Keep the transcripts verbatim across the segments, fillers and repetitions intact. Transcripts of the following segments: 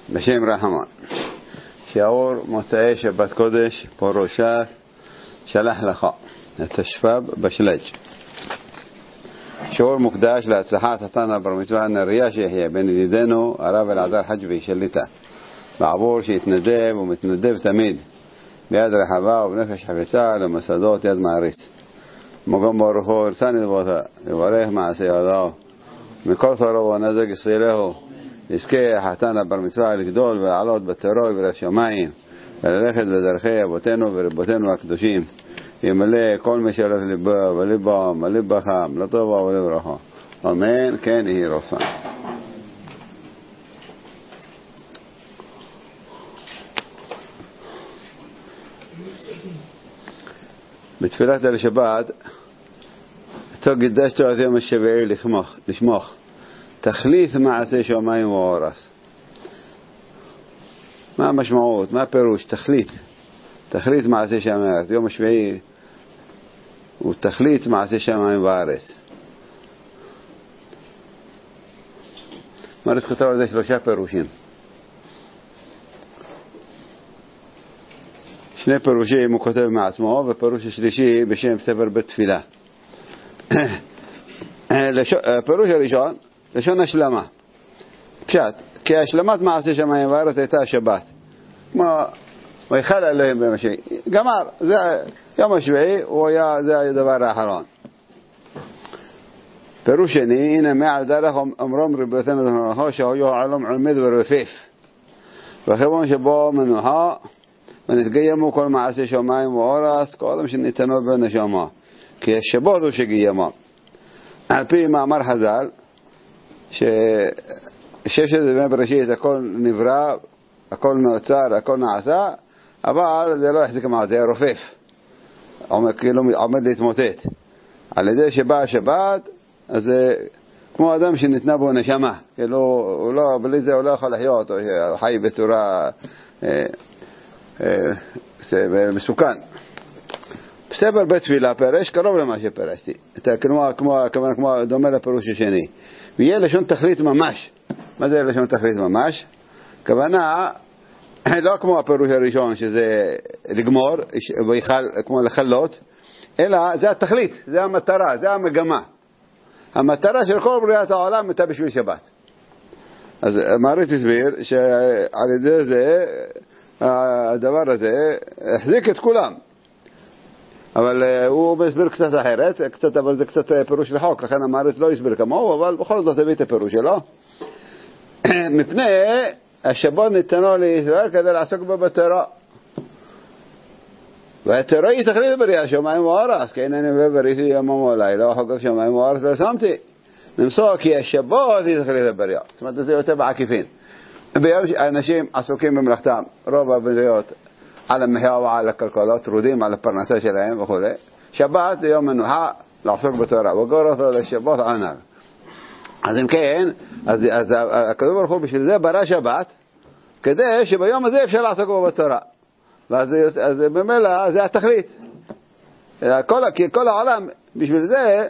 בשם רחמן. שיעור מוצאי שבת קודש פרשת שלח לך, התשפ"ב בשלג. שיעור מוקדש להצלחת חתן הבר מצווה נריה שיחיה בן ידידנו הרב אלעזר חג'בי שליטה, בעבור שהתנדב ומתנדב תמיד ביד רחבה ובנפש חפצה למסעדות יד מעריץ. מגם ברוך הוא הרצני לבותה לברך מעשי ידו מכל תורו ונזק יסילהו, יזכה החתן הבר מצווה לגדול ולעלות בתורה וברב שמיים וללכת בדרכי אבותינו ורבותינו הקדושים, ימלא כל משאלת ליבו וליבם וליבכם לטובה ולברכה, אמן כן יהי רצון. בתפילת על שבת תקדשתו את יום השביעי לשמוך תחליף מעשה שמיים וארץ. מה המשמעות? מה הפירוש? תחליט תחליט מעשה שמיים. יום השביעי הוא תחליט מעשה שמיים וארץ. מרת כותב על זה שלושה פירושים. שני פירושים הוא כותב מעצמו, ופירוש השלישי בשם ספר בתפילה. הפירוש הראשון לשון השלמה, פשט, כי השלמת מעשה שמיים וארץ הייתה השבת, כמו ויחל עליהם ביום השביעי, גמר, זה יום השביעי הוא היה, זה הדבר האחרון. פירוש שני, הנה מעל דרך אמרום רבותינו זכרונך שהיו העולם עומד ורופף, וכיוון שבו מנוחה ונתקיימו כל מעשה שמיים וארץ קודם שניתנו בנשמה, כי השבת הוא שגיימה. על פי מאמר חז"ל שששת ימי בראשית הכל נברא, הכל נוצר, הכל נעשה, אבל זה לא יחזיק מעט, זה היה רופף, עומד, כאילו עומד להתמוטט. על ידי שבא השבת, אז זה כמו אדם שניתנה בו נשמה, כאילו הוא לא, בלי זה הוא לא יכול לחיות, הוא חי בצורה אה, אה, זה מסוכן. בספר בתפילה פרש קרוב למה שפרשתי, כמו, כמו, כמו, כמו דומה לפירוש השני, ויהיה לשון תכלית ממש. מה זה לשון תכלית ממש? כוונה לא כמו הפירוש הראשון שזה לגמור ויחל, כמו לחלות, אלא זה התכלית, זה המטרה, זה המגמה. המטרה של כל בריאת העולם הייתה בשביל שבת. אז מעריץ הסביר שעל ידי זה הדבר הזה החזיק את כולם, אבל הוא מסביר קצת אחרת, קצת, אבל זה קצת פירוש לחוק, לכן המעריץ לא הסביר כמוהו, אבל בכל זאת הביא את הפירוש שלו. מפני השבת ניתנו לישראל כדי לעסוק בה בתורה, והתורה היא תכלית בריאה שמיים וארץ, כי אינני לא בריאתי יומם ולילה וחגב שמיים וארץ לא שמתי, נמסור כי השבת היא תכלית בריאה. זאת אומרת זה יותר בעקיפין. ביום אנשים עסוקים במלאכתם, רוב הבריאות על המחיה ועל הכלכלות, טרודים על הפרנסה שלהם וכו'. שבת זה יום מנוחה לעסוק בתורה, וגור אותו לשבת ענר. אז אם כן, אז, אז הקדוש ברוך הוא בשביל זה ברא שבת, כדי שביום הזה אפשר לעסוק בו בתורה. ואז אז במילא זה התכלית. כל, כי כל העולם בשביל זה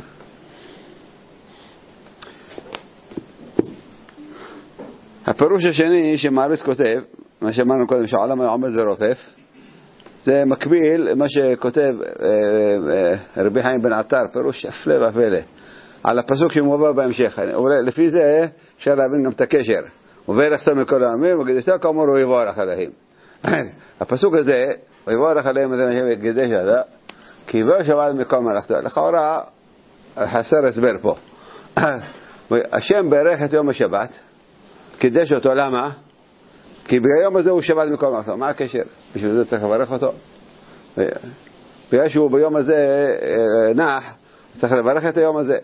הפירוש השני שמעריץ כותב, מה שאמרנו קודם שהעולם עומד ורופף, זה מקביל מה שכותב רבי חיים בן עטר, פירוש הפלא ופלא על הפסוק שמובא בהמשך. לפי זה אפשר להבין גם את הקשר, וברכת מכל העמים וקדשת כאמור ויברך עליהם. הפסוק הזה ויברך עליהם זה מה שקדש עדה, כי יברך שבת מכל מלאכתו. לכאורה חסר הסבר פה. השם ברך את יום השבת, קידש אותו, למה? כי ביום הזה הוא שבת מכל מלאכתו. מה הקשר? בשביל זה צריך לברך אותו. בגלל שהוא ביום הזה נח, צריך לברך את היום הזה.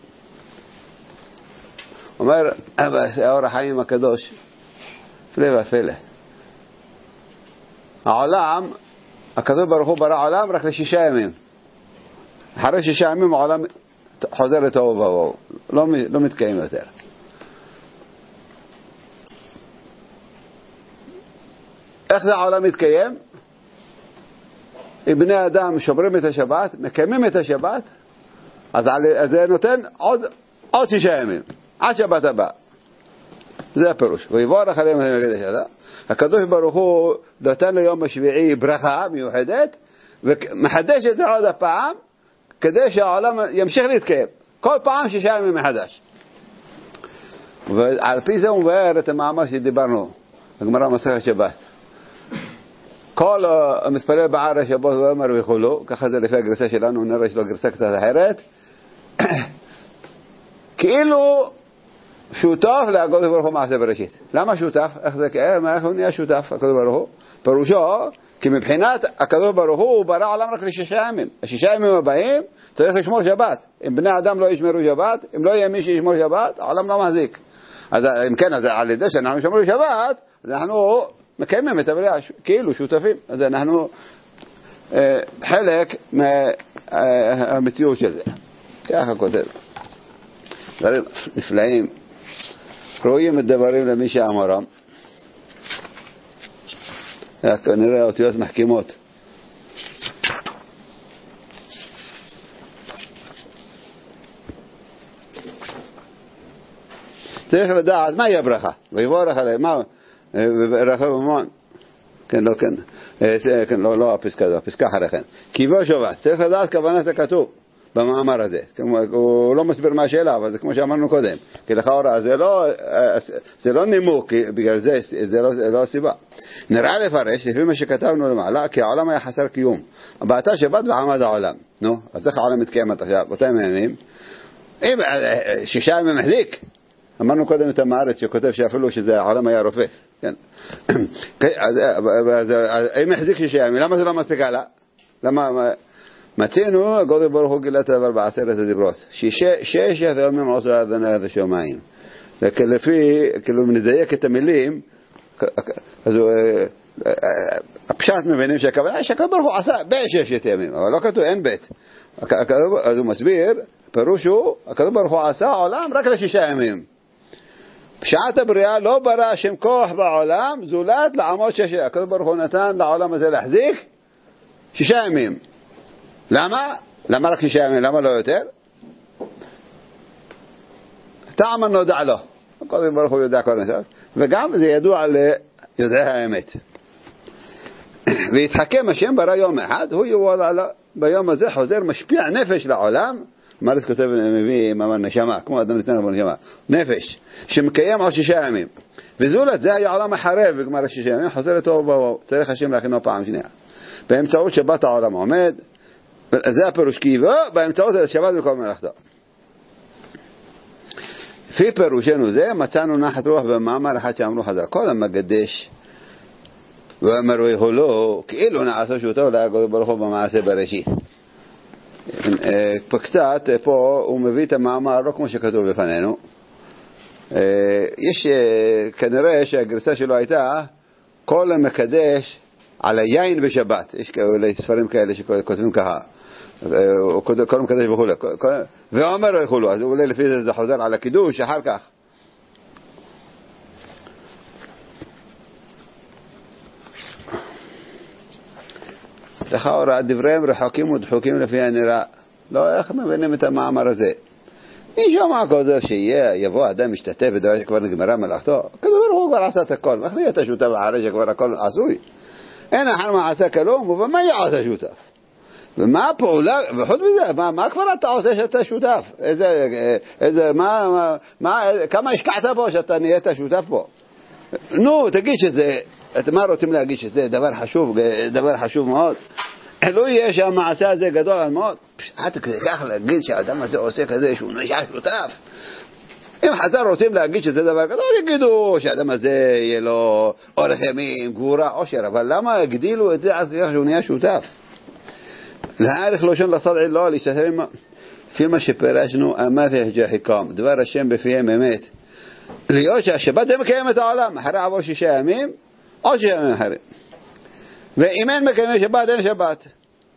אומר האור החיים הקדוש, פלא ופלא, העולם, הקדוש ברוך הוא ברא עולם רק לשישה ימים. אחרי שישה ימים העולם חוזר לתוהו ובוהו, לא, לא מתקיים יותר. איך זה העולם מתקיים? אם בני אדם שומרים את השבת, מקיימים את השבת, אז זה נותן עוד, עוד שישה ימים, עד שבת הבא. זה הפירוש. ויבורך עליהם המקדש הזה. הקדוש ברוך הוא נתן ליום השביעי ברכה מיוחדת, ומחדש את זה עוד הפעם, כדי שהעולם ימשיך להתקיים. כל פעם שישה ימים מחדש. ועל פי זה הוא מבאר את המאמר שדיברנו, הגמרא מסכת שבת. כל המתפלל בער השבת ואומר וכולו, ככה זה לפי הגרסה שלנו, נראה שלו גרסה קצת אחרת, כאילו שותף לקדוש ברוך הוא מעשה בראשית. למה שותף? איך זה כאב? איך הוא נהיה שותף, הקדוש ברוך הוא? פירושו, כי מבחינת הקדוש ברוך הוא, הוא ברא עולם רק לשישה ימים. השישה ימים הבאים צריך לשמור שבת. אם בני אדם לא ישמרו שבת, אם לא יהיה מי שישמור שבת, העולם לא מחזיק. אז אם כן, אז על ידי שאנחנו נשמור שבת, אז אנחנו מקיימים את הבריאה, כאילו שותפים. אז אנחנו אה, חלק מהמציאות של זה. ככה כותב. דברים נפלאים. רואים את דברים למי שאמרם. נראה אותיות מחכימות. צריך לדעת מהי הברכה. ויבורך עליהם. מה? ברכה במון. כן, לא, כן. כן, לא, לא הפסקה הזו, הפסקה אחרי כן. כי בו שובת. צריך לדעת כוונת הכתוב במאמר הזה. הוא לא מסביר מה השאלה, אבל זה כמו שאמרנו קודם. כי לכאורה, זה לא, זה לא נימוק, בגלל זה, זה לא, זה לא הסיבה. נראה לפרש, לפי מה שכתבנו למעלה, כי העולם היה חסר קיום. בעתה שבת ועמד העולם. נו, אז איך העולם מתקיימת עכשיו? אותם ימים. אם שישה ימים מחזיק. אמרנו קודם את המארץ שכותב שאפילו שזה העולם היה רופא. כן. אז, אז, אז, אם מחזיק שישה ימים, למה זה לא מספיק הלאה? למה... מצינו, הקדוש ברוך הוא גילה את הדבר בעשרת הדיברות. שש ימים עשו אדוני את השמיים. ולפי, כאילו, אם נדייק את המילים, אז הפשט מבינים שהכוונה, שהקדוש ברוך הוא עשה בששת ימים, אבל לא כתוב, אין בית. אז הוא מסביר, פירוש הוא, הקדוש ברוך הוא עשה העולם רק לשישה ימים. בשעת הבריאה לא ברא השם כוח בעולם, זולת לעמוד שש. הקדוש ברוך הוא נתן לעולם הזה להחזיק שישה ימים. למה? למה רק שישה ימים? למה לא יותר? טעם הנודע לו. הקדוש ברוך הוא יודע כל מצב. וגם זה ידוע ליודעי האמת. והתחכם השם ברא יום אחד, הוא יורד על ביום הזה חוזר משפיע נפש לעולם. מרס כותב מביא מאמר נשמה, כמו אדם ניתן לבוא נשמה. נפש, שמקיים עוד שישה ימים. וזולת זה היה עולם החרב, וגמר השישה ימים, חוזר לתור ובואו. צריך השם להכינו פעם שנייה. באמצעות שבת העולם עומד, זה הפירוש קיבו, באמצעות השבת בכל מלאכתו. לפי פירושנו זה, מצאנו נחת רוח במאמר אחד שאמרו חזר. כל המקדש ואמרו יכולו, כאילו נעשה שאותו להקדוש ברוך הוא במעשה בראשית. פה קצת, פה הוא מביא את המאמר לא כמו שכתוב לפנינו. יש כנראה שהגרסה שלו הייתה כל המקדש על היין בשבת. יש כאלה ספרים כאלה שכותבים ככה. כל המקדש וכו'. ואומר יכולו, אז אולי לפי זה זה חוזר על הקידוש אחר כך. לכאורה דבריהם רחוקים ודחוקים לפי הנראה. לא, איך מבינים את המאמר הזה? מי שמע כזה שיהיה, יבוא אדם משתתף בדבר שכבר נגמרה מלאכתו, כזה הוא כבר עשה את הכל, איך נהיה את השותף אחרי שכבר הכל עשוי? אין אחר מה עשה כלום, ומה יעשה שותף? ומה הפעולה, וחוץ מזה, מה, מה כבר אתה עושה שאתה שותף? איזה, איזה, מה, מה, מה, כמה השקעת בו שאתה נהיית שותף בו? נו, תגיד שזה, מה רוצים להגיד שזה דבר חשוב, דבר חשוב מאוד? לא יהיה שהמעשה הזה גדול על מאוד, עד כדי כך להגיד שהאדם הזה עושה כזה שהוא נשאר שותף. אם חז"ל רוצים להגיד שזה דבר גדול, יגידו שהאדם הזה יהיה לו אורך ימים, גבורה, עושר, אבל למה הגדילו את זה עד כדי כך שהוא נהיה שותף? להעריך לושן לסדעי לא, להשתתף לפי מה שפרשנו, אמה והג'ה חיקם, דבר השם בפיהם אמת. להיות שהשבת זה מקיים את העולם, אחרי עבור שישה ימים, עוד שישה ימים אחרים. ואם אין מקיימי שבת, אין שבת.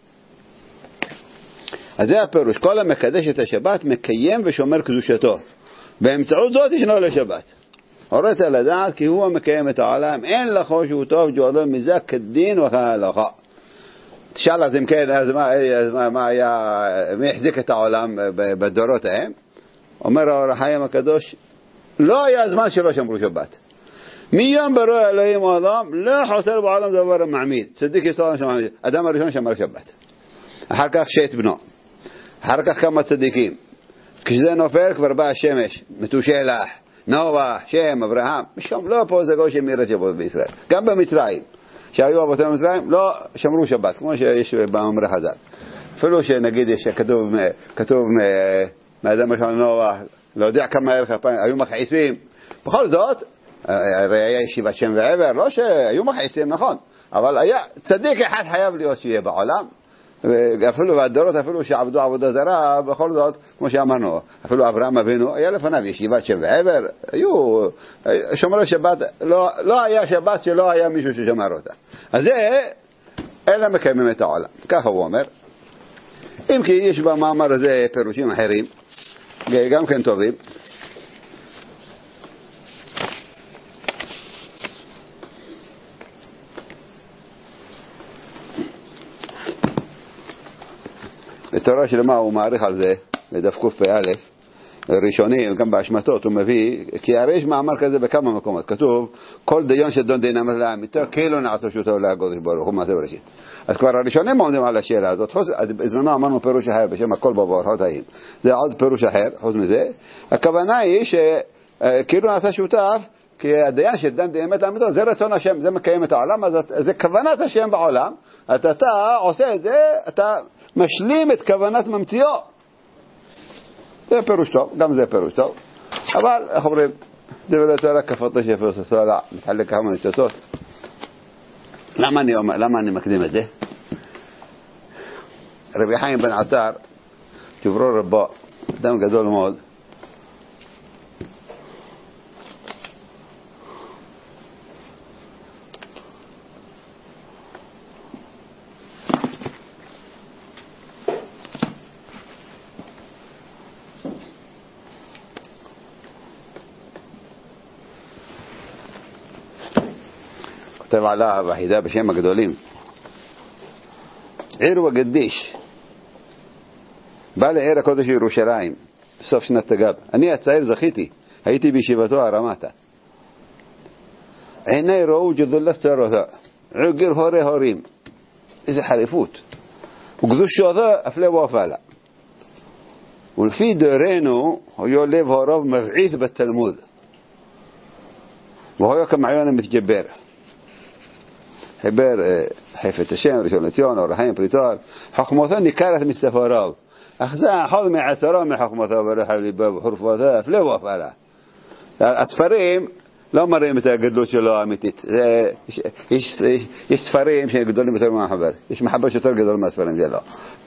אז זה הפירוש, כל המקדש את השבת מקיים ושומר קדושתו. באמצעות זאת ישנו לשבת. הורית לדעת כי הוא המקיים את העולם, אין לכו שהוא טוב ג'ועדו מזה כדין וכהלכה. תשאל אז אם כן, אז מה, אז מה, מה היה, מי החזיק את העולם בדורות ההם? אומר האור החיים הקדוש, לא היה זמן שלא שמרו שבת. מיום ברא אלוהים האדם לא חסר בעולם דבר מעמיד. צדיק ישראל שמע, אדם הראשון שמר שבת. אחר כך שת בנו. אחר כך כמה צדיקים. כשזה נופל כבר בא השמש, מתושלח, נוח, שם, אברהם. משום לא פה זה גוי שמיר שבת בישראל. גם במצרים, שהיו אבותינו במצרים, לא שמרו שבת, כמו שיש במאמרי חז"ל. אפילו שנגיד שכתוב כתוב מאדם הראשון נוח, לא יודע כמה ערך הפעמים, היו מכעיסים. בכל זאת, הרי היה ישיבת שם ועבר, לא שהיו מכעיסים, נכון, אבל היה צדיק אחד חייב להיות שיהיה בעולם, אפילו והדורות, אפילו שעבדו עבודה זרה, בכל זאת, כמו שאמרנו, אפילו אברהם אבינו, היה לפניו ישיבת שם ועבר, היו שומרי שבת, לא, לא היה שבת שלא היה מישהו ששמר אותה. אז זה, אלה מקיימים את העולם, ככה הוא אומר. אם כי יש במאמר הזה פירושים אחרים, גם כן טובים. בתורה שלמה הוא מעריך על זה, בדף קפ"א, ראשונים, גם בהשמטות, הוא מביא, כי הרי יש מאמר כזה בכמה מקומות, כתוב, כל דיון שדון דין אמר להם, יותר כאילו נעשו שותו להגוז ברוך הוא מעשה בראשית. אז כבר הראשונים עומדים על השאלה הזאת, בזמנו אמרנו פירוש אחר, בשם הכל בברכות האיים. זה עוד פירוש אחר, חוץ מזה. הכוונה היא שכאילו נעשה שותף, כי הדיין שדן דין אמת לאמיתו, זה רצון השם, זה מקיים את העולם, אז זה כוונת השם בעולם, אתה, אתה עושה את זה, אתה משלים את כוונת ממציאו. זה פירוש טוב, גם זה פירוש טוב. אבל, איך אומרים, דברי תורה כפות השפר ססולה, מתחלק כמה ניצוצות. למה אני, למה אני מקדים את זה? רבי חיים בן עטר, קברו רבו, אדם גדול מאוד, כתב עליו החידה בשם הגדולים, עיר וגדיש, בא לעיר הקודש ירושלים בסוף שנת תגב. אני הצעיר זכיתי, הייתי בישיבתו הרמתה. עיני ראו ג'דולת תורתה, עוגר הורי הורים, איזה חריפות, וגזושותו אפלה ואפלה. ולפי דורנו היו לב הוריו מבעית בתלמוד, והיו כמעיון המתגבר. חיבר חפץ השם, ראשון לציון, אור החיים, פריטור, חוכמותו ניכרת מספריו, אחזה אחוז מעשרה מחוכמותו ברחב ליבו וחורפותו, הפלא ופעלה. הספרים לא מראים את הגדלות שלו האמיתית. יש, יש, יש ספרים שגדולים יותר מהמחבר, יש מחבר שיותר גדול מהספרים שלו.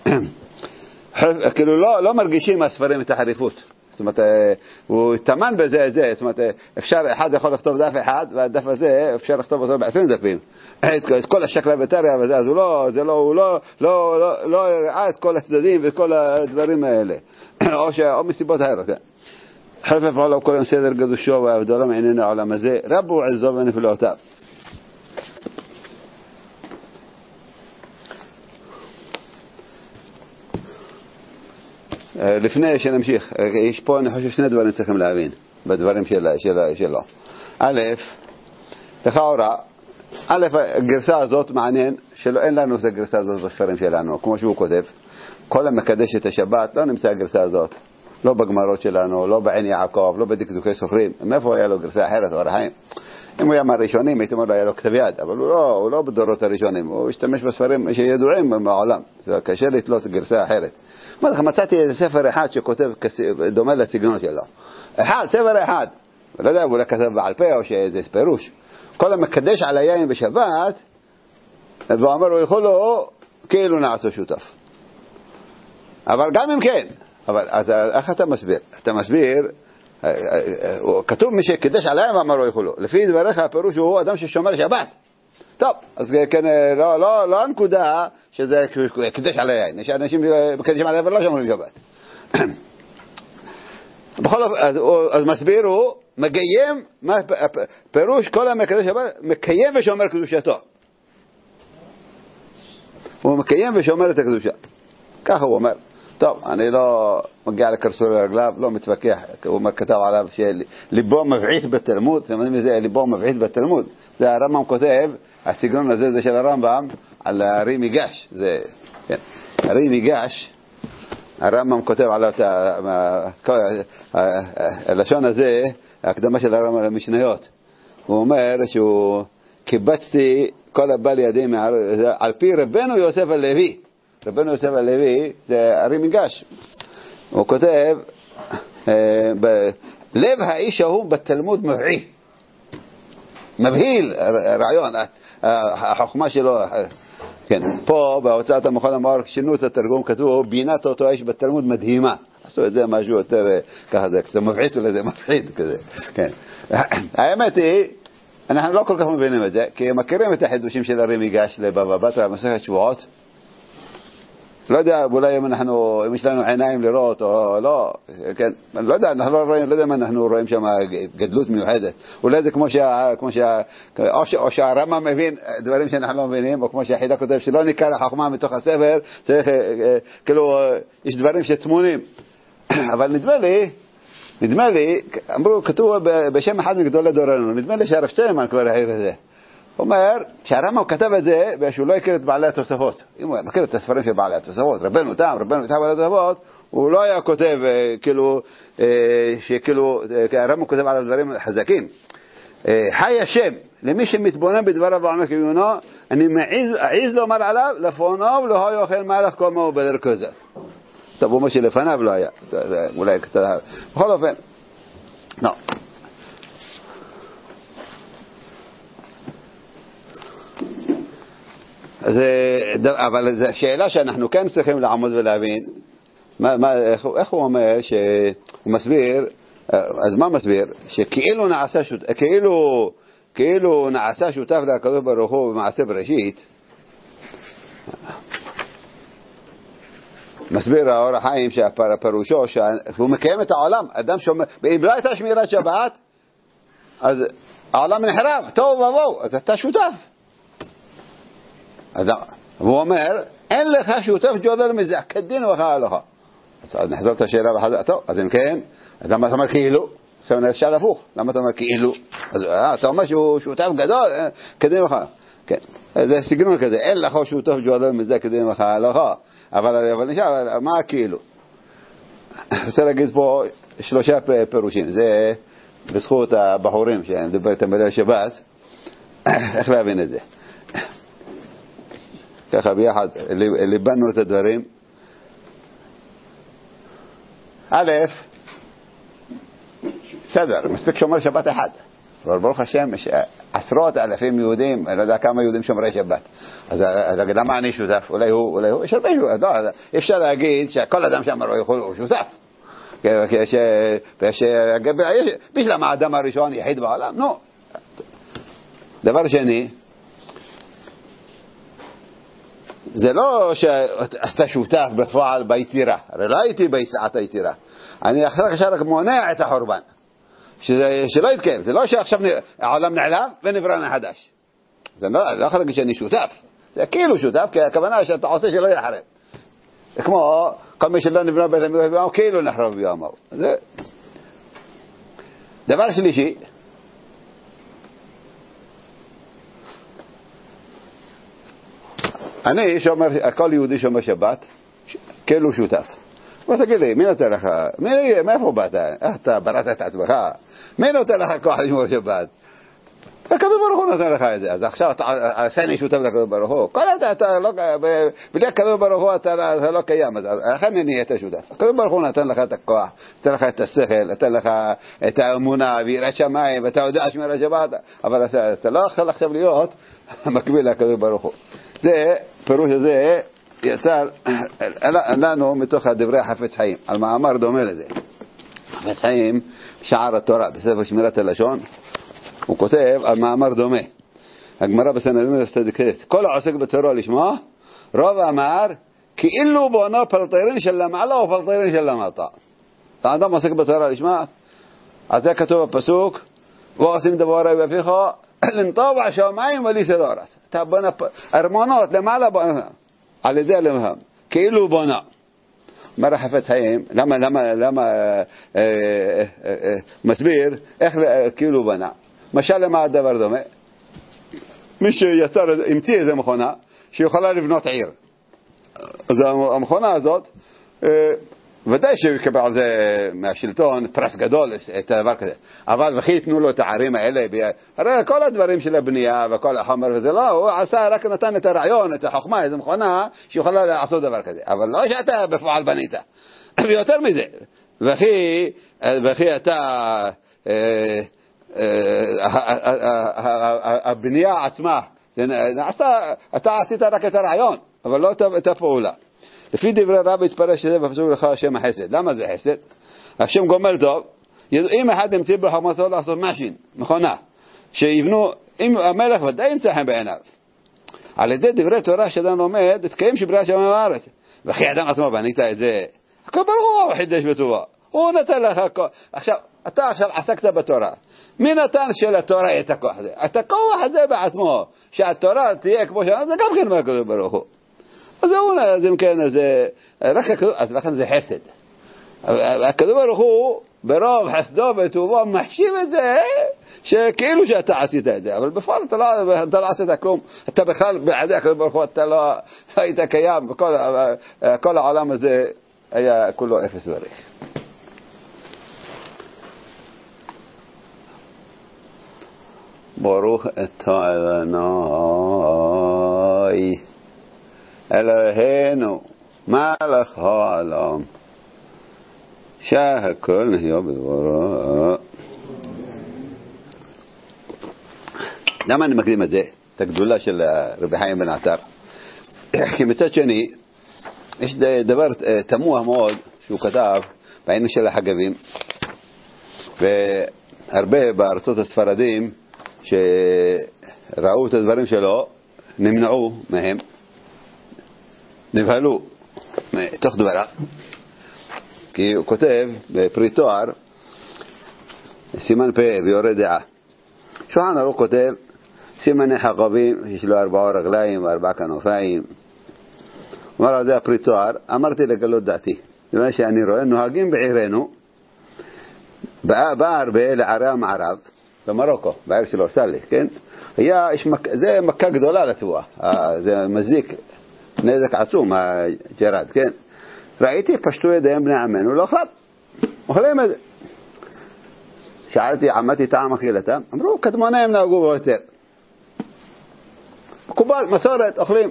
כאילו לא, לא מרגישים מהספרים את החריפות. זאת אומרת, הוא תמן בזה את זה, זאת אומרת, אפשר, אחד יכול לכתוב דף אחד, והדף הזה אפשר לכתוב אותו בעשרים דפים. את כל השקלה וטריה וזה, אז הוא לא, זה לא, הוא לא, לא, לא, לא הראה את כל הצדדים וכל הדברים האלה. או, ש, או מסיבות אחרות. חפף עולו כל סדר קדושו והבדולו מעינינו העולם הזה, רבו עזו ונפלאותיו. לפני שנמשיך, יש פה אני חושב שני דברים צריכים להבין בדברים שלו. א', לכאורה, א', הגרסה הזאת מעניין שאין לנו את הגרסה הזאת בספרים שלנו, כמו שהוא כותב, כל המקדש את השבת לא נמצא הגרסה הזאת, לא בגמרות שלנו, לא בעין יעקב, לא בדקדוקי סופרים. מאיפה היה לו גרסה אחרת, אור החיים? אם הוא היה מהראשונים, הייתי אומר לו, היה לו כתב יד, אבל הוא לא, הוא לא בדורות הראשונים, הוא השתמש בספרים שידועים בעולם, זה קשה לתלות גרסה אחרת. אומר לך, מצאתי איזה ספר אחד שכותב דומה לסגנון שלו. אחד, ספר אחד. לא יודע, אולי כתב בעל פה או שזה פירוש. כל המקדש על היין בשבת, והוא אומר, הוא יכול לו, כאילו נעשו שותף. אבל גם אם כן, אבל איך אתה מסביר? אתה מסביר, כתוב מי שקדש על היין ואמר, הוא יכול לו. לפי דבריך, הפירוש הוא אדם ששומר שבת. טוב, אז כן, לא, לא, לא הנקודה שזה קדש על היין. יש אנשים בקדשים על היין ולא שומרים שבת. בכל אופן, אז, אז מסביר הוא, מגיים, פירוש כל המקדש שבת, מקיים ושומר קדושתו. הוא מקיים ושומר את הקדושה. ככה הוא אומר. טוב, אני לא מגיע לקרסול לרגליו, לא מתווכח, הוא כתב עליו שליבו מבעית בתלמוד, אתם יודעים מזה, ליבו מבעית בתלמוד, זה הרמב"ם כותב, הסגנון הזה זה של הרמב"ם, על הרי מיגש, זה, כן, הרי מיגש, הרמב"ם כותב על הלשון הזה, ההקדמה של הרמב"ם למשניות, הוא אומר שהוא, קיבצתי כל הבא לידי, על פי רבנו יוסף הלוי, רבנו יוסף הלוי זה הרי מיגש, הוא כותב לב האיש ההוא בתלמוד מבעי, מבהיל רעיון, החוכמה שלו, כן, פה בהוצאת המכון המאור שינו את התרגום, כתבו בינת אותו האיש בתלמוד מדהימה, עשו את זה משהו יותר ככה, זה מבעית ולזה מפחיד כזה, כן. האמת היא אנחנו לא כל כך מבינים את זה, כי מכירים את החידושים של הרי מיגש לבבא בתרא במסכת שבועות, לא יודע, אולי אם אנחנו, אם יש לנו עיניים לראות או לא, כן, לא יודע, אנחנו לא רואים, לא יודע אם אנחנו רואים שם גדלות מיוחדת. אולי זה כמו שה, כמו שה, או, ש, או שהרמב"ם מבין דברים שאנחנו לא מבינים, או כמו שהחידה כותב שלא ניקח החוכמה מתוך הספר, צריך, כאילו, יש דברים שתמונים. אבל נדמה לי, נדמה לי, אמרו, כתוב בשם אחד מגדולי דורנו, נדמה לי שהרב שטיינמן כבר העיר את זה. הוא אומר שהרמב"ם כתב את זה ושהוא לא הכיר את בעלי התוספות. אם הוא מכיר את הספרים של בעלי התוספות, רבנו תם, רבנו תם בעלי התוספות, הוא לא היה כותב כאילו, שכאילו, הרמב"ם כותב על הדברים חזקים. חי השם, למי שמתבונן בדבריו בעמק עיונו, אני מעיז לומר עליו, לפוניו לא היה אוכל מלך כל מה הוא בדרכו זה. טוב, הוא אומר שלפניו לא היה. אולי קצת, בכל אופן. לא. זה, אבל זו שאלה שאנחנו כן צריכים לעמוד ולהבין, מה, מה, איך, איך הוא אומר, שהוא מסביר, אז מה מסביר? שכאילו נעשה, שות, כאילו, כאילו נעשה שותף לקדוש ברוך הוא במעשה בראשית, מסביר האור החיים שהפירושו, שהוא מקיים את העולם, אדם שאומר, אם לא הייתה שמירת שבת, אז העולם נחרב, טוב ובואו, אז אתה שותף. והוא אומר, אין לך שותף ג'ודל מזה, כדין וחיה לך. אז נחזור את השאלה בחזרה, טוב, אז אם כן, אז למה אתה אומר כאילו? עכשיו נרשל הפוך, למה אתה אומר כאילו? אז אתה אומר שהוא שותף גדול, כדין וחיה. כן, זה סגנון כזה, אין לך שותף ג'ודל מזה, כדין וחיה לך. אבל נשאר, מה כאילו? אני רוצה להגיד פה שלושה פירושים, זה בזכות הבחורים שנדבר איתם בליל שבת, איך להבין את זה? ככה ביחד ליבנו את הדברים. א', בסדר, מספיק שומר שבת אחד, אבל ברוך השם יש עשרות אלפים יהודים, אני לא יודע כמה יהודים שומרי שבת, אז למה אני שותף? אולי הוא, אולי הוא, יש הרבה שותף, לא, אפשר להגיד שכל אדם שם הוא שותף, בשלמה האדם הראשון יחיד בעולם, נו. דבר שני, זה לא שאתה שותף בפועל ביתירה, הרי לא הייתי ביציאת היתירה, אני עכשיו רק מונע את החורבן, שזה, שלא יתקיים, זה לא שעכשיו העולם נעלם ונברא מחדש, זה לא, לא יכול להגיד שאני שותף, זה כאילו שותף, כי הכוונה שאתה עושה שלא יחרב, זה כמו כל מי שלא נבנה בית המקדש ביום, כאילו נחרב ביום ההוא. זה דבר שלישי, אני שומר, הכל יהודי שומר שבת, כאילו שותף. בוא תגיד לי, מי נותן לך? מי, מאיפה באת? אתה בראת את עצמך? מי נותן לך כוח לשמור שבת? הקדוש ברוך הוא נותן לך את זה. אז עכשיו אני שותף לקדוש ברוך הוא. כל אתה, אתה לא, בלי הקדוש ברוך הוא אתה לא קיים. אז לכן אני נהיית שותף. הקדוש ברוך הוא נתן לך את הכוח, נתן לך את השכל, נתן לך את האמונה, ויראת שמיים, ואתה יודע שמירת שבת, אבל אתה לא יכול עכשיו להיות מקביל לקדוש ברוך הוא. זה, פירוש הזה, יצר לנו מתוך דברי החפץ חיים, על מאמר דומה לזה. חפץ חיים, שער התורה, בספר שמירת הלשון, הוא כותב על מאמר דומה. הגמרא בסנהדרין צדיקת, כל העוסק בתורה לשמה, רב אמר, כאילו בונה פלטרין של למעלה או פלטרין של למטה. האדם עוסק בתורה לשמה, אז זה כתוב בפסוק, ועושים דברי בפיך, לנטובע שמיים וליסד אורס. אתה בונה ארמונות למעלה, על ידי למהם, כאילו בונה. מראה חפץ חיים, למה, למה, למה, אה, אה, אה, מסביר, איך כאילו בנה. משל למה הדבר דומה? מי שיצר, המציא איזה מכונה, שיכולה לבנות עיר. אז המכונה הזאת, אה, ודאי שהוא יקבל על זה מהשלטון פרס גדול, את הדבר כזה. אבל וכי יתנו לו את הערים האלה, הרי כל הדברים של הבנייה וכל החומר וזה לא, הוא עשה, רק נתן את הרעיון, את החוכמה, איזו מכונה שיכולה לעשות דבר כזה. אבל לא שאתה בפועל בנית. ויותר מזה, וכי, וכי אתה, הבנייה עצמה, אתה עשית רק את הרעיון, אבל לא את הפעולה. לפי דברי רב התפרש שזה בפסוק לך השם החסד. למה זה חסד? השם גומר טוב. אם אחד ימציא בחוכמה זו לעשות משין, מכונה, שיבנו, אם המלך ודאי ימצא חן בעיניו. על ידי דברי תורה שאדם לומד, תקיים שבריאת שמיים וארץ. וכי אדם עצמו בנית את זה. הכל ברור הוא חידש בטובו. הוא נתן לך הכל. עכשיו, אתה עכשיו עסקת בתורה. מי נתן שלתורה את הכוח הזה? את הכוח הזה בעצמו, שהתורה תהיה כמו שאתה, זה גם כן מהקדוש ברוך הוא. אז זהו, אז אם כן, אז רק הכדור, אז לכן זה חסד. הכדור ברוך הוא, ברוב חסדו וטובו, מחשיב את זה, שכאילו שאתה עשית את זה, אבל בפועל אתה לא, אתה לא עשית כלום. אתה בכלל, בעדי הכדור ברוך הוא, אתה לא היית קיים, וכל, כל העולם הזה היה כולו אפס וריק. ברוך אתה אדוני אלוהינו מלך העולם שהכל נהיה בדברו. למה אני מקדים את זה? את הגדולה של רבי חיים בן עטר. כי מצד שני יש דבר תמוה מאוד שהוא כתב בעניין של החגבים, והרבה בארצות הספרדים שראו את הדברים שלו נמנעו מהם, נבהלו מתוך דבריו, כי הוא כותב בפרי תואר סימן פה ויורד דעה. שולחן ערוך כותב סימני חגבים, יש לו ארבעה רגליים וארבעה כנפיים. הוא אומר על זה הפרי תואר, אמרתי לגלות דעתי, במה שאני רואה נוהגים בעירנו, בא הרבה לערי המערב במרוקו, בעיר שלו סלי, כן? היה, מק... זה מכה גדולה לתבוע, זה מזיק, נזק עצום, הג'רד, כן? ראיתי פשטו ידיהם בני עמנו, לא אוכל, אוכלים את זה. שאלתי, עמדתי טעם אכילתם, אמרו, קדמונאים נהגו ביותר. מקובל, מסורת, אוכלים.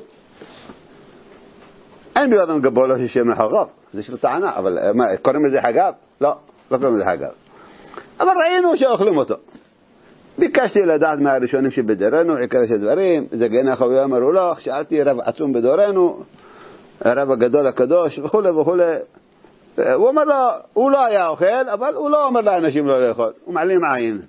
אין בידם גבולו ששם לחגב, זה של טענה, אבל מה, קוראים לזה חגב? לא, לא קוראים לזה חגב. אבל ראינו שאוכלים אותו. ביקשתי לדעת מהראשונים שבדורנו, עיקר של דברים, זה גנה חוויה אמרו לך, שאלתי רב עצום בדורנו, הרב הגדול הקדוש וכו' וכו'. הוא אומר לו, הוא לא היה אוכל, אבל הוא לא אומר לאנשים לא לאכול, הוא מעלים עין.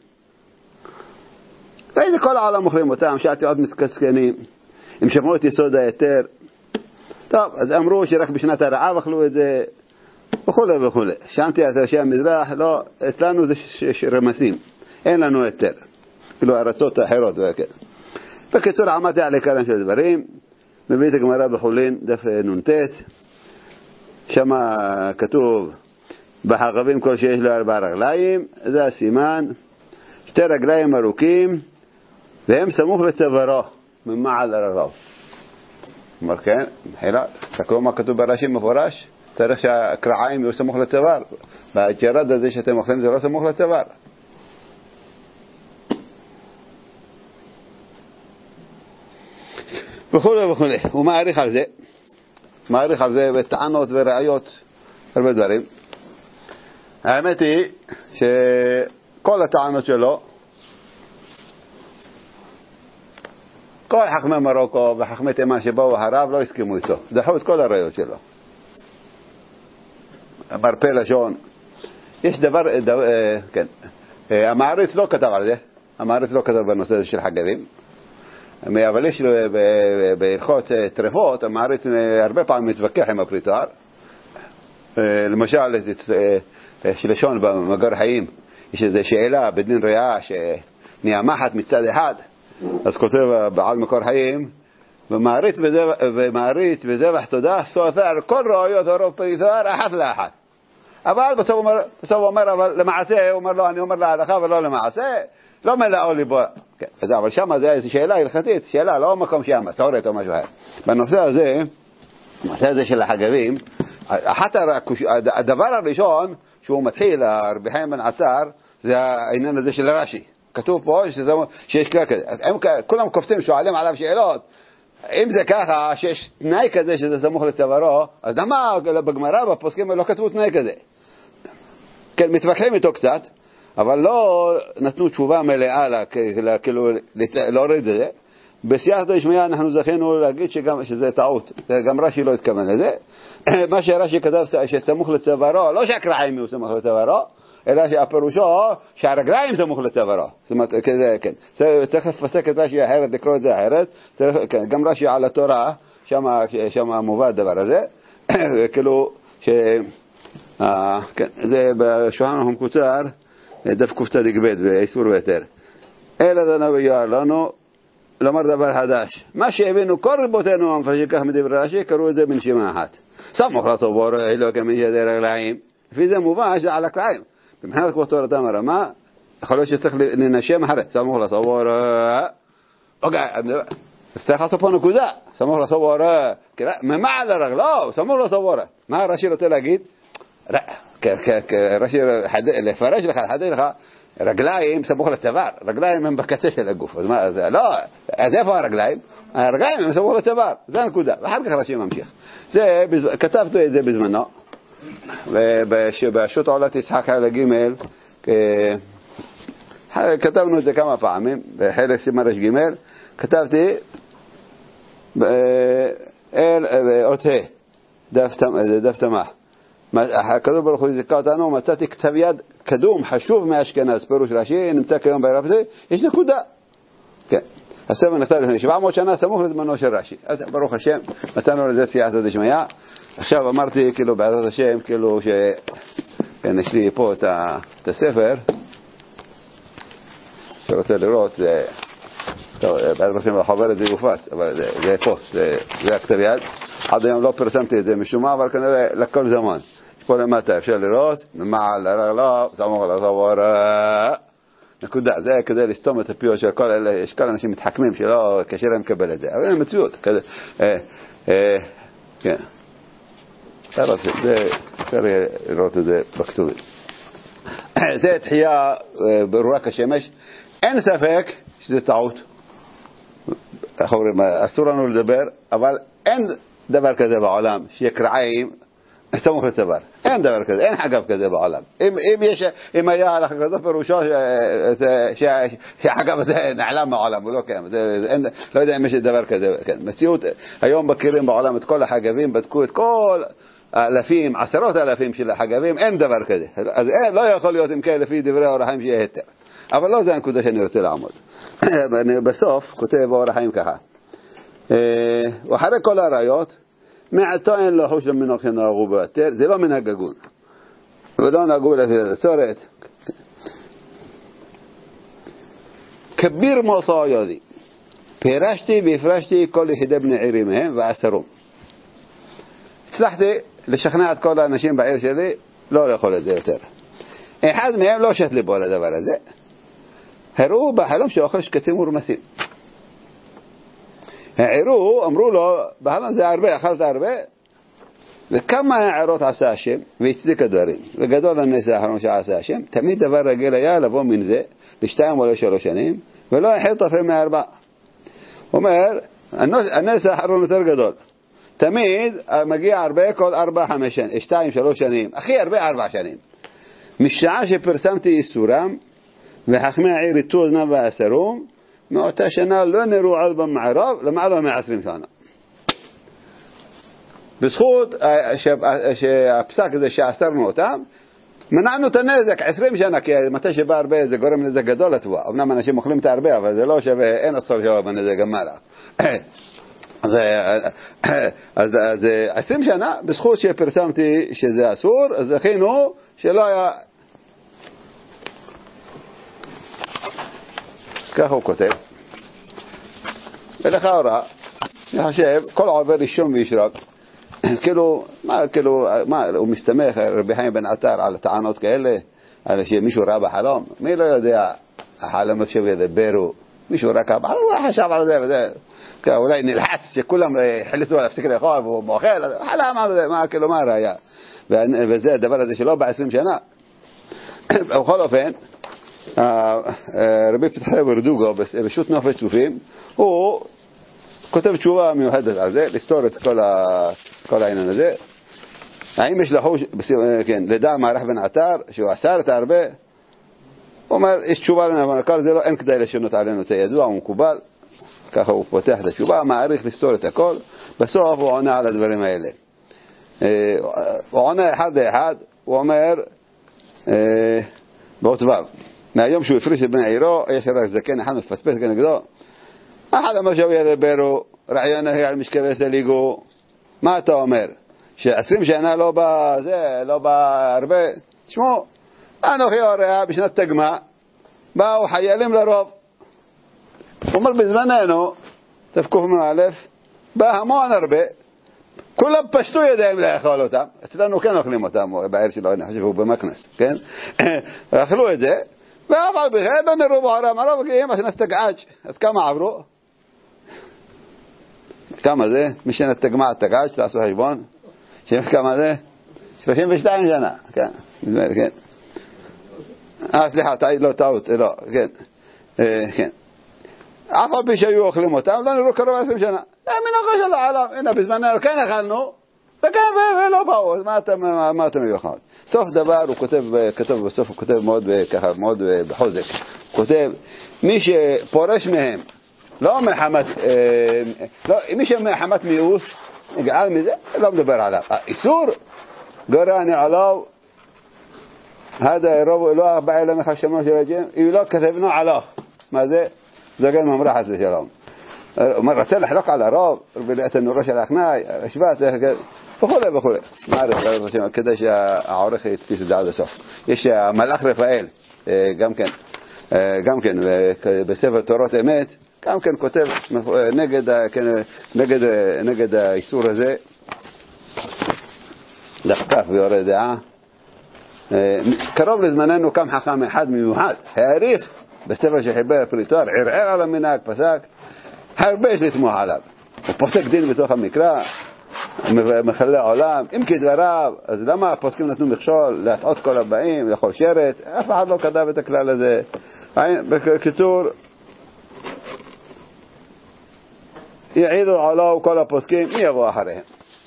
ואיזה כל העולם אוכלים אותם, שאלתי עוד מסכסכנים, הם שמעו את יסוד היתר. טוב, אז אמרו שרק בשנת הרעב אכלו את זה, וכו' וכו'. שאלתי את ראשי המזרח, לא, אצלנו זה רמסים, אין לנו היתר. כאילו ארצות אחרות וכן. בקיצור, עמדתי על עיקרם של דברים, מביא את הגמרא בחולין, דף נ"ט, שם כתוב, בחגבים כל שיש לו ארבע רגליים, זה הסימן, שתי רגליים ארוכים, והם סמוך לצווארו, ממעל הרגל. אומר כן, מחילה, תסתכלו מה כתוב ברש"י מפורש, צריך שהקרעיים יהיו סמוך לצוואר, והג'רד הזה שאתם אוכלים זה לא סמוך לצוואר. וכו' וכו'. הוא מעריך על זה, מעריך על זה בטענות וראיות, הרבה דברים. האמת היא שכל הטענות שלו, כל חכמי מרוקו וחכמי תימן שבאו הרב לא הסכימו איתו, דחו את כל הראיות שלו. מרפא לשון. יש דבר, דבר כן, המעריץ לא כתב על זה, המעריץ לא כתב בנושא הזה של חגבים. אבל יש בהלכות טרפות, המעריץ הרבה פעמים מתווכח עם הפרי תואר. למשל, יש לשון במגור חיים, יש איזו שאלה בדין ריאה שנהיה מחט מצד אחד, אז כותב בעל מקור חיים, ומעריץ בזבח תודה, סופר כל ראיות הרוב פריסר, אחת לאחת. אבל בסוף אומר, בסוף אומר, אבל למעשה, הוא אומר לו, אני אומר להלכה ולא למעשה, לא מלאו לי בו. כן, אז אבל שם זה איזו שאלה הלכתית, שאלה, לא מקום שם, מסורת או משהו אחר. בנושא הזה, בנושא הזה של החגבים, אחת הדבר הראשון שהוא מתחיל, רבי חיים בן עטר, זה העניין הזה של רש"י. כתוב פה שזה, שיש כלל כזה. הם כולם קופצים, שואלים עליו שאלות. אם זה ככה, שיש תנאי כזה שזה סמוך לצווארו, אז למה בגמרא, בפוסקים לא כתבו תנאי כזה? כן, מתווכחים איתו קצת, אבל לא נתנו תשובה מלאה, לה, כאילו, להוריד את זה. בסייעתא דשמיא אנחנו זכינו להגיד שגם, שזה טעות. גם רש"י לא התכוון לזה. מה שרש"י כתב שסמוך לצווארו, לא שהקרעים הוא סמוך לצווארו, אלא שהפירושו שהרגליים סמוך לצווארו. זאת אומרת, כזה, כן. צריך לפסק את רש"י אחרת, לקרוא את זה אחרת. צריך, כן, גם רש"י על התורה, שם, שם מובא הדבר הזה. כאילו, ש... אה, כן, זה בשולחן ערוך מקוצר, דף קצ"ב באיסור והיתר. אלא דנה ויוער לנו, לומר דבר חדש. מה שהבינו כל רבותינו המפרשים כך מדברי רש"י, קראו את זה בנשימה אחת. סמוך לצווארו, לא כמי שידי רגליים. לפי זה מובן שזה על הקרעים. מבחינת כמו תורתם הרמה, יכול להיות שצריך לנשם אחרי. סמוך לצווארו. אוקיי, אז צריך לעשות פה נקודה. סמוך לצווארו. ממעל הרגל, לא, סמוך לצווארו. מה רש"י רוצה להגיד? רש"י לפרש לך, לחדד לך, רגליים סמוך לצוואר, רגליים הם בקצה של הגוף, אז מה, זה, לא, אז איפה הרגליים? הרגליים הם סמוך לצוואר, זה הנקודה, ואחר כך רש"י ממשיך. זה, כתבתו את זה בזמנו, ובשו"ת עולת יצחק על הגימל, כתבנו את זה כמה פעמים, בחלק סימן רש גימל, כתבתי, אות ה', דף תמ"ה. הקדוש ברוך הוא זיכה אותנו, מצאתי כתב יד קדום, חשוב מאשכנז, פירוש רש"י, נמצא כיום בערב הזה, יש נקודה. כן. הספר נכתב לפני שבע מאות שנה, סמוך לזמנו של רש"י. אז ברוך השם, נתנו לזה סייעתא דשמיא. עכשיו אמרתי, כאילו, בעזרת השם, כאילו, ש... כן, יש לי פה את, ה... את הספר, שרוצה לראות, זה... טוב, בעזרת השם, החוברת זה יופץ, אבל זה, זה פה, זה, זה הכתב יד. עד היום לא פרסמתי את זה משום מה, אבל כנראה לכל זמן. פה למטה אפשר לראות, ממעל הרגלו, סמוך לצווארו, נקודה. זה כדי לסתום את הפיות של כל אלה, יש כל אנשים מתחכמים שלא קשה להם לקבל את זה. אבל אין מציאות, כזה, אה, אה, כן. זה, אפשר לראות את זה בכתובים. זה תחייה ברורה כשמש. אין ספק שזה טעות. אסור לנו לדבר, אבל אין דבר כזה בעולם, שיקרעים סמוך לצוואר. אין דבר כזה, אין חגב כזה בעולם. אם, אם, יש, אם היה הלכה כזאת פירושו שהחגב הזה נעלם מהעולם, הוא לא קיים. זה, אין, לא יודע אם יש דבר כזה. כן. מציאות, היום מכירים בעולם את כל החגבים, בדקו את כל אלפים, עשרות אלפים של החגבים, אין דבר כזה. אז אין, לא יכול להיות אם כן לפי דברי אור החיים שיהיה היתר. אבל לא זה הנקודה שאני רוצה לעמוד. בסוף כותב אור החיים ככה. ואחרי כל הראיות, מעטו אין לו חוש למנוח שנהגו ביותר, זה לא מנהג הגון. ולא נהגו לפי הצורת. כביר מוסו יודי. פירשתי והפרשתי כל יחידי בני עירי מהם ועשרום. הצלחתי לשכנע את כל האנשים בעיר שלי לא לאכול את זה יותר. אחד מהם לא שת לבוא לדבר הזה. הראו בחלום שאוכל שקצים ורמסים. העירו, אמרו לו, בחלום זה הרבה, אכלת הרבה, וכמה הערות עשה השם, והצדיק הדברים. וגדול הנס האחרון שעשה השם, תמיד דבר רגיל היה לבוא מן זה, לשתיים או לשלוש שנים, ולא יחל תפר מארבע. אומר, הנס האחרון יותר גדול. תמיד מגיע הרבה כל ארבע, חמש שנים, שתיים, שלוש שנים, הכי הרבה ארבע שנים. משעה שפרסמתי איסורם, וחכמי העיר יטו אוזנם ואסרום, מאותה שנה לא נראו עוד במערב, למעלה מעשרים שנה. בזכות שהפסק הזה שאסרנו אותם, מנענו את הנזק עשרים שנה, כי מתי שבא הרבה זה גורם נזק גדול לתבוע. אמנם אנשים אוכלים את הרבה, אבל זה לא שווה, אין אסור שווה בנזק גמרה. אז, אז, אז עשרים שנה, בזכות שפרסמתי שזה אסור, אז זכינו שלא היה... ככה הוא כותב. ולכאורה, אני חושב, כל עובר ישום וישרוק. כאילו, מה, כאילו, מה, הוא מסתמך, רבי חיים בן עטר, על טענות כאלה, על שמישהו ראה בחלום. מי לא יודע, החלום עכשיו ידברו, מישהו ראה בחלום, הוא חשב על זה וזה. אולי נלחץ שכולם חליטו להפסיק לאכול והוא מאוכל, חלם על זה, מה, כאילו, מה הראיה? וזה הדבר הזה שלא בעשרים שנה. בכל אופן, רבי פתחי ברדוגו, בשו"ת נופת צופים, הוא כותב תשובה מיוחדת על זה, לסתור את כל, ה... כל העניין הזה. האם יש לחוש, כן, לדע מערך בן עטר, שהוא אסר את הרבה, הוא אומר, יש תשובה לנבנקל, זה לא, אין כדאי לשנות עלינו, זה ידוע, הוא מקובל, ככה הוא פותח את התשובה, מעריך לסתור את הכל, בסוף הוא עונה על הדברים האלה. הוא עונה אחד לאחד, הוא אומר, באות ו' מהיום שהוא הפריש את בן עירו, יש רק זקן אחד מפספס כנגדו, אחד המשהו ידברו, רעיון נהי על משקבי סליגו. מה אתה אומר? שעשרים שנה לא בא זה, לא בא הרבה. תשמעו, אנוכי הוריה בשנת תגמה, באו חיילים לרוב. הוא אומר בזמננו, תפקוף מאלף, בא המון הרבה, כולם פשטו ידיים לאכול אותם, אצלנו כן אוכלים אותם, בעיר שלו, אני חושב שהוא במקנס, כן? אכלו את זה, ואבל בכלל לא נראו בעולם, הרוב גאים, השנת תגעג', אז כמה עברו? כמה זה? משנת תגמע תגעג', תעשו חשבון, כמה זה? שלושים ושתיים שנה, כן, נדמה לי, כן. אה, סליחה, לא, טעות, לא, כן, כן. אף על פי שהיו אוכלים אותם, לא נראו קרוב עשרים שנה. זה מנהגו של העולם. הנה, בזמננו כן אכלנו, וכן, ולא באו, אז מה אתם מיוחד? סוף דבר, הוא כותב, כתב בסוף, הוא כותב מאוד, ככה, מאוד בחוזק. הוא כותב, מי שפורש מהם, לא מחמת, לא, מי שמחמת מיאוס, נגעל מזה, לא מדבר עליו. איסור, גורני עליו, هذا يروى له أربعة لما خشمنا شراجين يقول كتبنا على ما ذا زجاج ممرح حسب شلون مرة تلح لك على راب بلقت إنه رش الأخناي أشبات بخله بخله ما أعرف كده شيء عارخ يتكيس ده صف إيش ملأخ رفائيل جام كان جام كان بسفر تورات أمات جام كان كتب نجد كان نجد نجد يسور ذا دقق بيورد دعاء קרוב לזמננו קם חכם אחד מיוחד, העריך בספר שחיבר פריטואר, ערער על המנהג, פסק, הרבה יש לתמוך עליו. הוא פוסק דין בתוך המקרא, מחלל עולם, אם כדבריו, אז למה הפוסקים נתנו מכשול, להטעות כל הבאים, לאכול שרת, אף אחד לא כתב את הכלל הזה. בקיצור, יעידו עליו כל הפוסקים, מי יבוא אחריהם?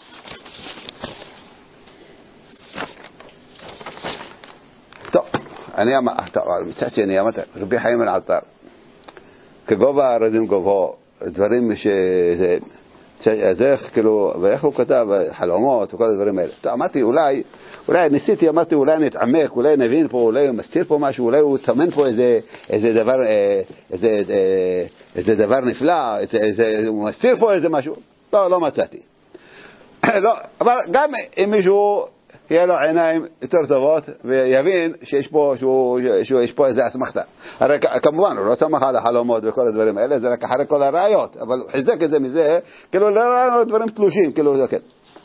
אני אמר, מצד שני אמרתי, רבי חיים בן עטר, כגובה הרדים גובהו, דברים שזה, זה כאילו, ואיך הוא כתב, חלומות וכל הדברים האלה. אמרתי, אולי, אולי ניסיתי, אמרתי, אולי נתעמק, אולי נבין פה, אולי הוא מסתיר פה משהו, אולי הוא תמן פה איזה, איזה דבר, איזה, איזה דבר נפלא, איזה, הוא מסתיר פה איזה משהו. לא, לא מצאתי. לא, אבל גם אם מישהו, יהיה לו עיניים יותר טובות ויבין שיש פה, שהוא, שהוא, יש פה איזה אסמכתה. הרי כמובן הוא לא סמך על החלומות וכל הדברים האלה, זה רק אחרי כל הראיות, אבל הוא חיזק את זה מזה, כאילו לא ראינו דברים תלושים, כאילו זה כן.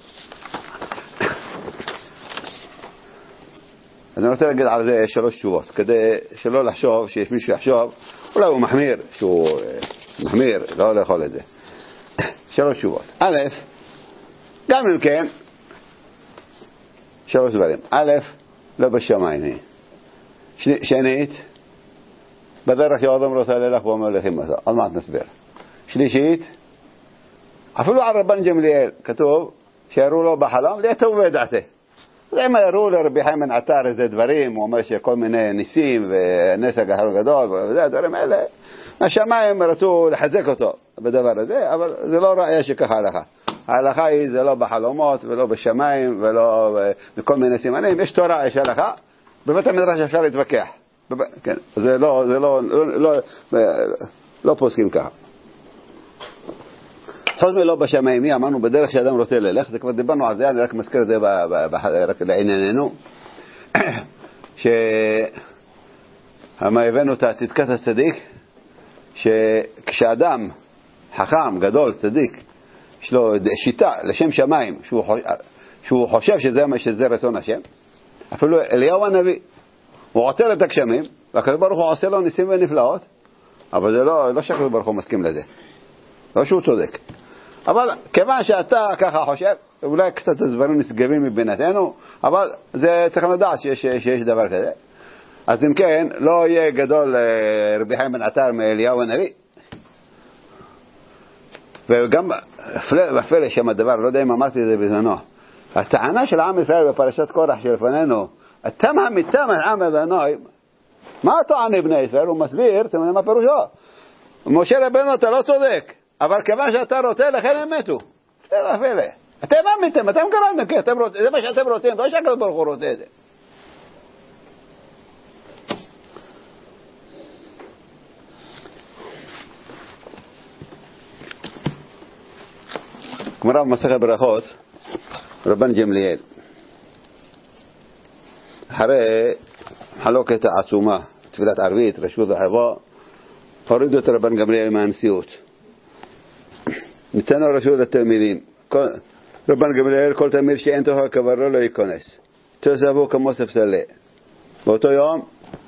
אז אני רוצה להגיד על זה שלוש תשובות, כדי שלא לחשוב שיש מישהו יחשוב, אולי הוא מחמיר, שהוא מחמיר, לא לאכול את זה. שלוש תשובות. א', גם אם כן, שלוש דברים. א', לא בשמיים היא. שנית, בדרך שאדם רוצה ללך ואומר לכם מסע. עוד מעט נסביר. שלישית, אפילו על רבן גמליאל כתוב שיראו לו בחלום, זה טוב ודעתה. זה אם יראו לרבי חיים בן עטר איזה דברים, הוא אומר שכל מיני ניסים ונס הגדול גדול, וזה הדברים האלה, השמיים רצו לחזק אותו בדבר הזה, אבל זה לא ראיה שככה הלכה. ההלכה היא זה לא בחלומות ולא בשמיים ולא בכל מיני סימנים, יש תורה, יש הלכה, בבית המדרש אפשר להתווכח, כן, זה לא, זה לא, לא, לא, לא פוסקים ככה. חוץ מלא בשמיים, מי אמרנו בדרך שאדם רוצה ללך, זה כבר דיברנו על זה, אני רק מזכיר את זה רק לענייננו, שמה הבאנו את צדקת הצדיק, שכשאדם חכם, גדול, צדיק, יש לו שיטה לשם שמיים, שהוא חושב, שהוא חושב שזה, שזה רצון השם, אפילו אליהו הנביא, הוא עוטר את הגשמים, והקדוש ברוך הוא עושה לו ניסים ונפלאות, אבל זה לא, לא שהקדוש ברוך הוא מסכים לזה, לא שהוא צודק. אבל כיוון שאתה ככה חושב, אולי קצת דברים נשגבים מבינתנו, אבל זה צריך לדעת שיש, שיש דבר כזה. אז אם כן, לא יהיה גדול רבי חיים בן עטר מאליהו הנביא. וגם בפלא שם הדבר, לא יודע אם אמרתי את זה בזמנו, הטענה של עם ישראל בפרשת קורח שלפנינו, אתם המיתם העם אדוני, מה טוענים בני ישראל? הוא מסביר, אתם יודעים מה פירושו? משה רבנו, אתה לא צודק, אבל כיוון שאתה רוצה, לכן הם מתו. זה בפלא. אתם המיתם, אתם גרמתם, כי אתם רוצים, זה מה שאתם רוצים, לא שהקדוש ברוך הוא רוצה את זה. גמרא במסכת ברכות, רבן גמליאל, אחרי חלוקת העצומה, תפילת ערבית, רשות וחברה, הורידו את רבן גמליאל מהנשיאות. ניתנו רשות לתלמידים. רבן גמליאל, כל תלמיד שאין תוכל קברו לא ייכנס. תעזבו כמו ספסלי. באותו יום,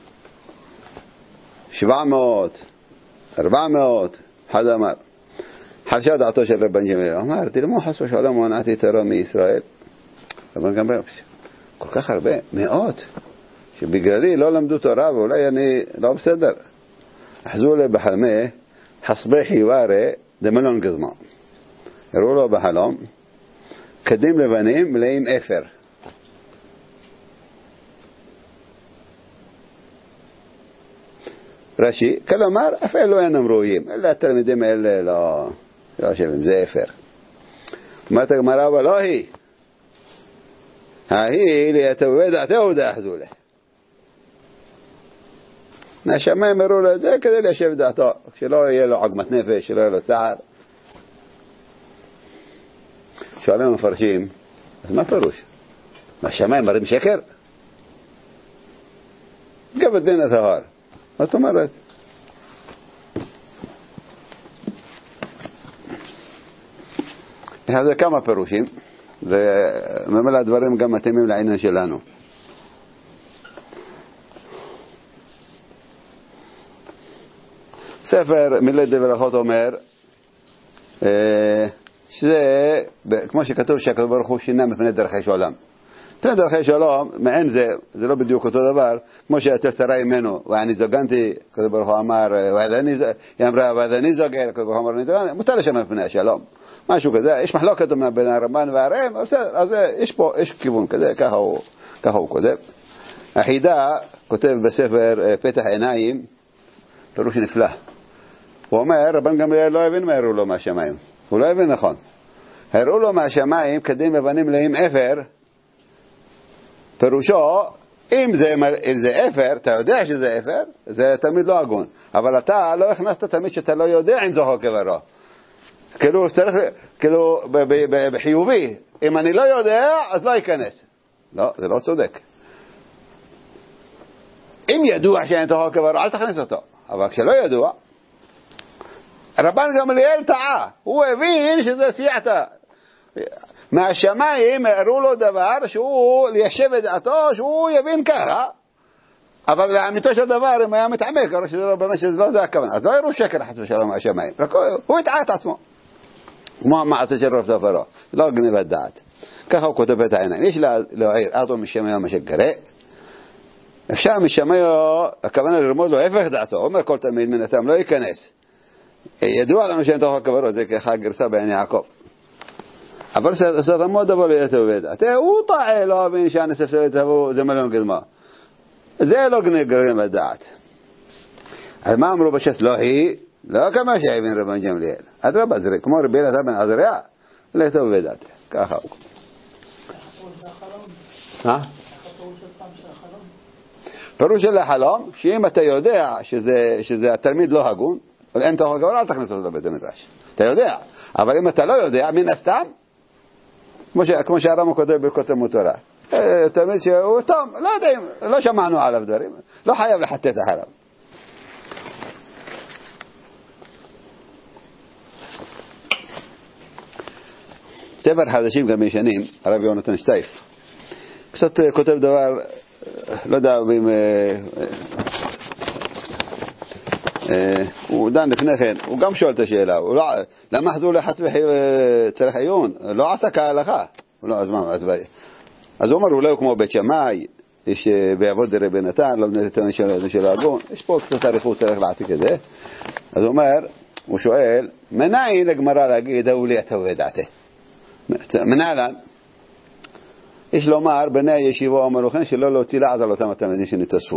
שבע מאות, ארבע מאות, אחד אמר. חלשה דעתו של רבן גמליאל, אמר, תלמו חס ושלום מונעתי תורה מישראל. רבן גמליאל, כל כך הרבה, מאות, שבגללי לא למדו תורה ואולי אני לא בסדר. אחזו לי בחלמי, חסבי חיווארי דמלון גזמה. הראו לו בחלום, קדים לבנים מלאים אפר. רש"י, כלומר, אפילו לא אינם ראויים, אלא התלמידים האלה לא... לא שווים, זה אפר. אומרת הגמרא, אבל לא היא. ההיא ליתווה דעתהו דאחזו לה. השמיים הראו לו את זה כדי ליישב דעתו, שלא יהיה לו עוגמת נפש, שלא יהיה לו צער. שואלים המפרשים, אז מה פירוש? השמיים מראים שקר? גב הדין הטהר. מה זאת אומרת? יש לזה כמה פירושים, וממילא הדברים גם מתאימים לעניין שלנו. ספר מילי דברכות אומר שזה, כמו שכתוב שהקדוש ברוך הוא שינה מפני דרכי שלום. מפני דרכי שלום, מעין זה, זה לא בדיוק אותו דבר, כמו שהתסרה ממנו, ואני זוגנתי, הקדוש ברוך הוא אמר, היא אמרה, ואני זוגן, הקדוש ברוך הוא אמר, אני זוגן, מותר לשנות מפני השלום. משהו כזה, יש מחלוקת בין הרמב"ן והר"ם, אז יש פה, יש כיוון כזה, ככה הוא, ככה הוא כותב. החידה כותב בספר פתח עיניים, פירוש נפלא. הוא אומר, רבן גמליאל לא הבין מה הראו לו מהשמיים. הוא לא הבין נכון. הראו לו מהשמיים קדים לבנים מלאים אפר, פירושו, אם זה, אם זה אפר, אתה יודע שזה אפר, זה תמיד לא הגון. אבל אתה לא הכנסת תמיד שאתה לא יודע אם זוכר כברו. כאילו, צריך, כאילו, בחיובי, אם אני לא יודע, אז לא ייכנס. לא, זה לא צודק. אם ידוע שאין תוכו כברו, אל תכניס אותו. אבל כשלא ידוע, רבן גמליאל טעה. הוא הבין שזה סייעתה. מהשמיים הראו לו דבר שהוא ליישב את דעתו, שהוא יבין ככה. אבל לאמיתו של דבר, אם היה מתעמק, הרי שזה לא, באמת שזה לא זה הכוונה. אז לא יראו שקר חס ושלום מהשמיים. הוא יטעה את עצמו. כמו מעשה של רב ספרו, לא גניבת דעת. ככה הוא כותב את העיניים. יש להעיר, אתו משמעו מה שקרה. אפשר משמעו, הכוונה ללמוד לו הפך דעתו. אומר כל תמיד מן הסתם, לא ייכנס. ידוע לנו שאין תוך הכברות, זה ככה גרסה בעין יעקב. אבל זה תמוד אבל יתווה דעת. הוא טעה, לא הבין שהנסף של יתוו, זה מלון גזמה. זה לא גניבת דעת. אז מה אמרו בשס? לא היא, לא כמה שהבין רבן גמליאל. אדרבה, זה כמו רבי אלעזר בן עזריה, לכתוב ודעתי. ככה הוא. פירוש של החלום, שאם אתה יודע שזה, שזה התלמיד לא הגון, אין תוכל גבור, אל תכניס אותו לבית המדרש. אתה יודע. אבל אם אתה לא יודע, מן הסתם, כמו, ש, כמו שהרמב"ם כותב ברכות תלמוד תורה, תלמיד שהוא טוב, לא יודעים, לא שמענו עליו דברים, לא חייב לחטט אחריו. ספר חדשים גם ישנים, הרב יונתן שטייף. קצת כותב דבר, לא יודע אם... הוא דן לפני כן, הוא גם שואל את השאלה, למה חזרו לחץ צריך עיון? לא עשה כהלכה. אז מה, אז הוא אומר, אולי הוא כמו בית שמאי, יש בעבוד דרבי נתן, לא בנית את של האגון, יש פה קצת אריכות, צריך להעתיק את זה. אז הוא אומר, הוא שואל, מנין לגמרא להגיד, הוא לי אתה ודעתי? מנהלן, יש לומר, בני הישיבה אמרו כן, שלא להוציא לעז על אותם התלמידים שנתאספו.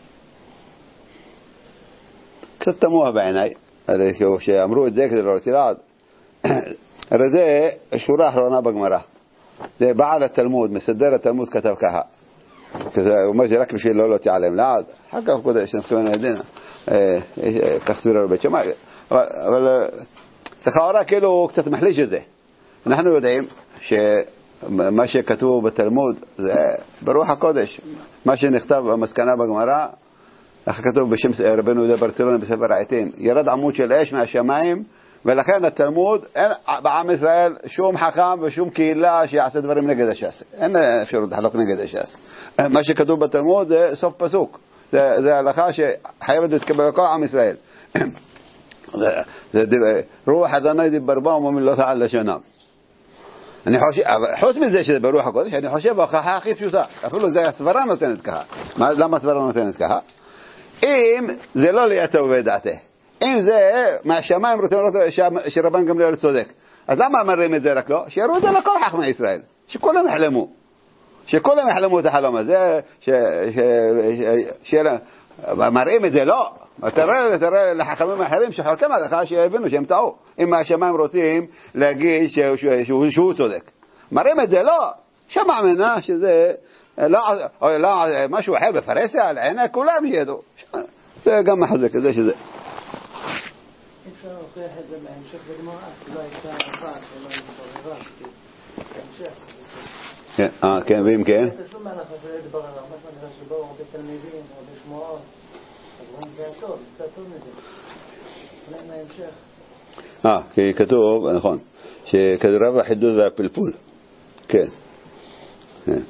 קצת תמוה בעיניי, שאמרו את זה כדי לא להוציא לעז. הרי זה שורה האחרונה בגמרא. זה בעל התלמוד, מסדר התלמוד כתב ככה. הוא אומר, זה רק בשביל לא להוציא עליהם לעז. אחר כך הוא קודם, שנפקמן הידינה. כך סבירה לבית שמאי. אבל לכאורה כאילו הוא קצת מחליש את זה. אנחנו יודעים שמה שכתוב בתלמוד זה ברוח הקודש. מה שנכתב במסקנה בגמרא, איך כתוב בשם רבנו יהודה ברצלונה בספר העיתים, ירד עמוד של אש מהשמיים, ולכן התלמוד, אין בעם ישראל שום חכם ושום קהילה שיעשה דברים נגד הש"ס. אין אפשרות לחלוק נגד הש"ס. מה שכתוב בתלמוד זה סוף פסוק. זה, זה הלכה שחייבת להתקבל לכל עם ישראל. זה, זה רוח אדוני דיבר בם ומלא תעל לשונם. אני חושב, חוץ מזה שזה ברוח הקודש, אני חושב ההוכחה הכי פשוטה. אפילו זה הסברה נותנת ככה. למה הסברה נותנת ככה? אם זה לא ליתו ודעתי, אם זה מהשמיים רוצים לראות שרבן גמליאל צודק, אז למה אמרים את זה רק לא? שיראו את זה לכל חכמי ישראל, שכולם יחלמו, שכולם יחלמו את החלום הזה, מראים את זה לא. תראה, תראה לחכמים האחרים שחלקם עליך שיבינו שהם טעו. אם מהשמיים רוצים להגיד שהוא צודק, מראים את זה לא. שמע מנה שזה לא משהו אחר בפרסיה, על עיני כולם שידעו. זה גם מחזק את זה שזה. אפשר להוכיח את זה בהמשך בגמרא, לא הייתה אחת ולא הייתה בררה, בהמשך. כן, אה, כן, ואם כן? זה שום מהלך שלא ידבר עליו, מה שנראה שבאו הרבה תלמידים, הרבה שמועות, אז רואים זה טוב, זה טוב מזה. אולי מההמשך. אה, כי כתוב, נכון, שכדרב החידוד והפלפול. כן. כן.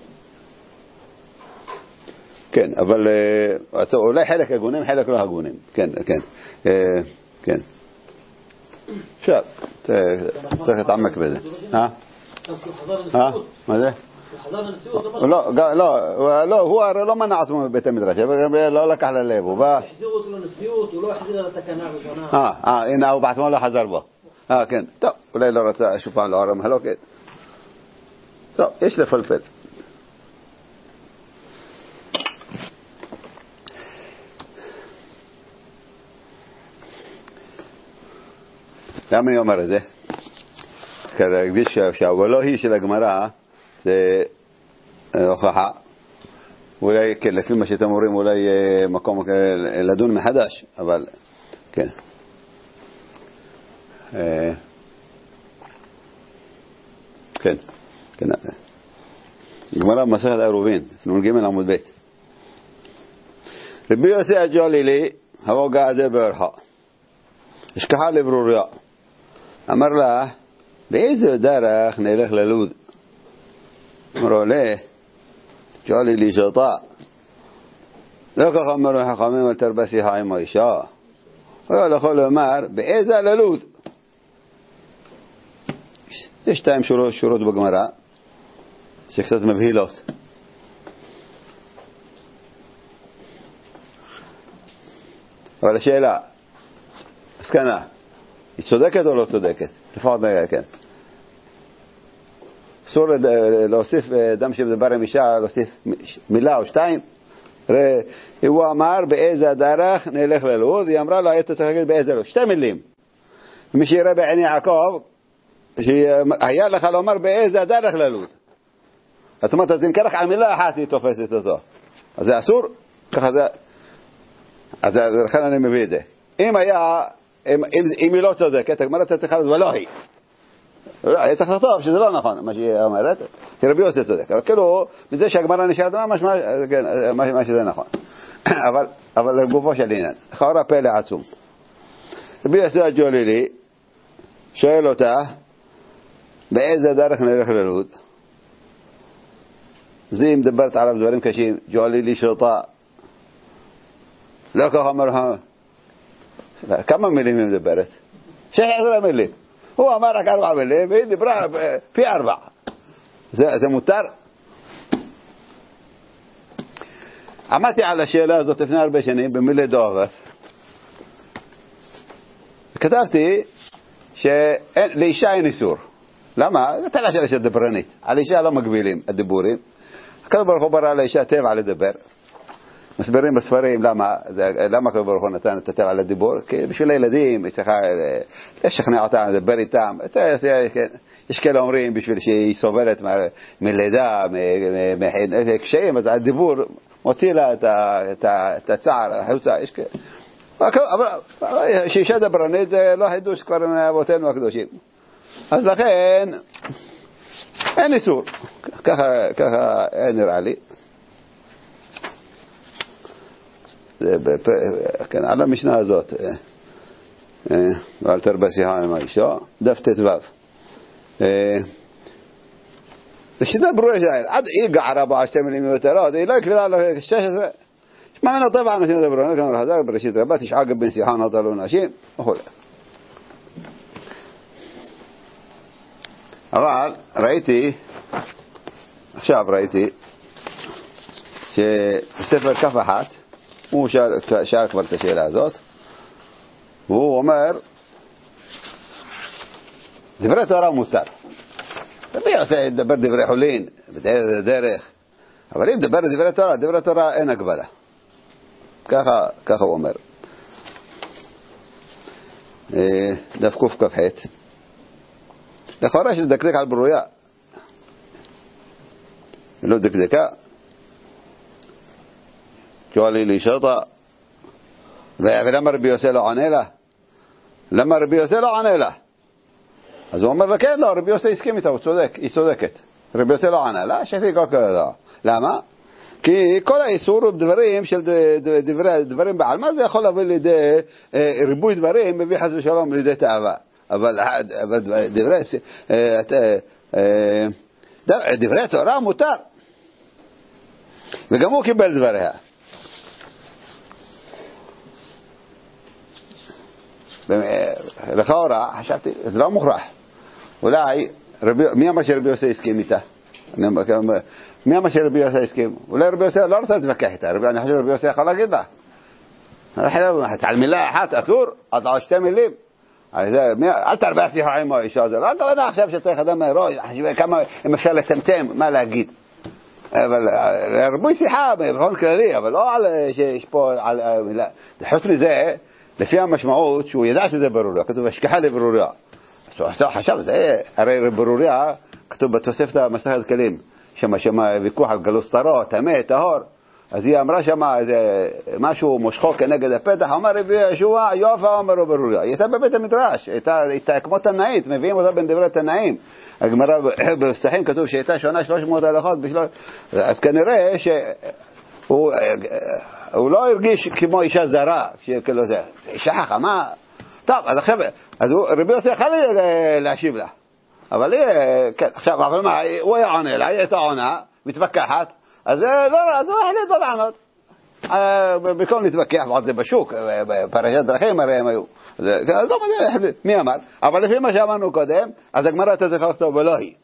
כן, אבל אולי חלק הגונים, חלק לא הגונים. כן, כן. כן. עכשיו, צריך להתעמק בזה. אה? אה? מה זה? לא, לא, הוא הרי לא מנע עצמו בבית המדרש, לא לקח ללב, הוא בא... החזירו אותו לנשיאות, הוא לא החזיר על התקנה הראשונה. אה, אה, הנה, הוא בעצמו לא חזר בו. אה, כן. טוב, אולי לא רצה שוב פעם לעורר מחלוקת. טוב, יש לפלפל. למה אני אומר את זה? כרגיש שהאולו היא של הגמרא זה הוכחה. אולי, כן, לפי מה שאתם אומרים, אולי מקום לדון מחדש, אבל כן. כן, כן. גמרא במסכת עירובין, נון ג' עמוד ב'. רבי יוסי הג'לילי, ההוגה הזה בערכה. השכחה לברוריה. אמר לה, באיזה דרך נלך ללוד? אמרו לה, ג'לילי שטה. לא כך אמרו חכמים על תרבסיها עם האישה. הוא יכול לומר, באיזה ללוד? יש שתיים שורות, שורות בגמרא, שקצת מבהילות. אבל השאלה, הסכנה, היא צודקת או לא צודקת? לפחות נראה, כן. אסור להוסיף דם שמדבר עם אישה, להוסיף מילה או שתיים. הוא אמר באיזה דרך נלך ללוד, היא אמרה לו, היית צריך להגיד באיזה לוד. שתי מילים. מי שיראה בעיני יעקב, היה לך לומר באיזה דרך ללוד. זאת אומרת, אז אם כרך על מילה אחת היא תופסת אותו. אז זה אסור? ככה זה... אז לכן אני מביא את זה. אם היה... אם, אם, אם היא לא צודקת, הגמרא צריכה לזה, ולא היא. היה צריך לכתוב שזה לא נכון, מה שהיא אומרת, כי רבי יוסי צודק. אבל כאילו, מזה שהגמרא נשארת ממש מה שזה נכון. אבל, אבל לגופו של עניין, לכאורה פלא עצום. רבי יוסי הג'לילי שואל אותה, באיזה דרך נלך ללוד? זי מדברת עליו דברים קשים, ג'ועלי לי שוטה, לא ככה אמר, כמה מילים היא מדברת? שש עשרה מילים. הוא אמר רק ארבע מילים, והיא דיברה פי ארבע. זה, זה מותר? עמדתי על השאלה הזאת לפני הרבה שנים, במילי דואבת. כתבתי שלאישה אין איסור. למה? זה טבע של אישה דברנית. על אישה לא מגבילים הדיבורים. הקדוש ברוך הוא ברא לאישה טבע לדבר. מסבירים בספרים למה, למה הקדוש ברוך הוא נתן את הטבע לדיבור? כי בשביל הילדים, היא צריכה לשכנע אותם, לדבר איתם. יש כאלה אומרים בשביל שהיא סובלת מלידה, מקשיים, אז הדיבור מוציא לה את הצער, החוצה. יש כאלה. אבל שאישה דברנית זה לא חידוש כבר מאבותינו הקדושים. אז לכן אין איסור, ככה, ככה נראה לי. זה כן, על המשנה הזאת, ואל תרבה שיחה עם האישה, דף תתוו. ושתדברו לשאל, עד היא גערה בה שתי מילים יותר, היא לא יקבילה ל-שש עשרה. שמע מן הטבע אנשים דברו, נקם לחזק בראשית רבה, תשעה גבין שיחה נטלו נשים, וכו'. אבל ראיתי, עכשיו ראיתי, שבספר כף אחת, הוא שאל כבר את השאלה הזאת, והוא אומר, דברי תורה מותר. מי עושה לדבר דברי חולין, בדרך דרך, אבל אם דבר דברי תורה, דברי תורה אין הגבלה. ככה, ככה הוא אומר. דף קוף כף חית. לכאורה שדקדק על ברויה. לא דקדקה. ג'ועלי לי שוטה. ולמה רבי יוסי לא עונה לה? למה רבי יוסי לא עונה לה? אז הוא אומר לה, כן, לא, רבי יוסי הסכים איתה, הוא צודק, היא צודקת. רבי יוסי לא עונה לה, שתיקה כזה. למה? כי כל האיסור הוא דברים של דברי, דברים בעלמא, זה יכול להביא לידי ריבוי דברים, מביא חס ושלום לידי תאווה. אבל, אבל דברי, דברי התורה מותר. וגם הוא קיבל דבריה. לכאורה, חשבתי, זה לא מוכרח. אולי, מי אמר שרבי יוסי הסכים איתה? מי אמר שרבי יוסי הסכים? אולי רבי יוסי לא רוצה להתווכח איתה. אני חושב שרבי יוסי יכול להגיד לה. על מילה אחת אסור, עד על שתי מילים. אל תרבה שיחה עם האישה הזאת. לא כוונה עכשיו שצריך אדם ראש, כמה אם אפשר לצמצם, מה להגיד. אבל רבוי שיחה בכל כללי, אבל לא על שיש פה על מילה. חוץ מזה, לפי המשמעות שהוא ידע שזה ברוריה, כתוב השכחה לברוריה. חשב, זה הרי ברוריה, כתוב בתוספת מסכת כלים, שמה שמה ויכוח על גלוסטרות, טמא, טהור. אז היא אמרה שמה איזה משהו מושכו כנגד הפתח, אמר רבי ישוע, יופה אמרו ברוריה. היא הייתה בבית המדרש, הייתה כמו תנאית, מביאים אותה בין דברי תנאים. הגמרא בפסחים כתוב שהייתה שונה שלוש מאות הלכות, אז כנראה שהוא הוא לא הרגיש כמו אישה זרה, שכאילו זה, אישה חכמה. טוב, אז עכשיו, אז רבי יוסי יכול להשיב לה. אבל היא, כן, עכשיו, אבל מה, הוא היה עונה לה, היא הייתה עונה, מתווכחת, אז לא, אז הוא החליט לא לענות. במקום להתווכח, ועוד זה בשוק, בפרשת דרכים הרי הם היו. אז לא מבין, מי אמר? אבל לפי מה שאמרנו קודם, אז הגמרא אתה צריך לכתוב ולא היא.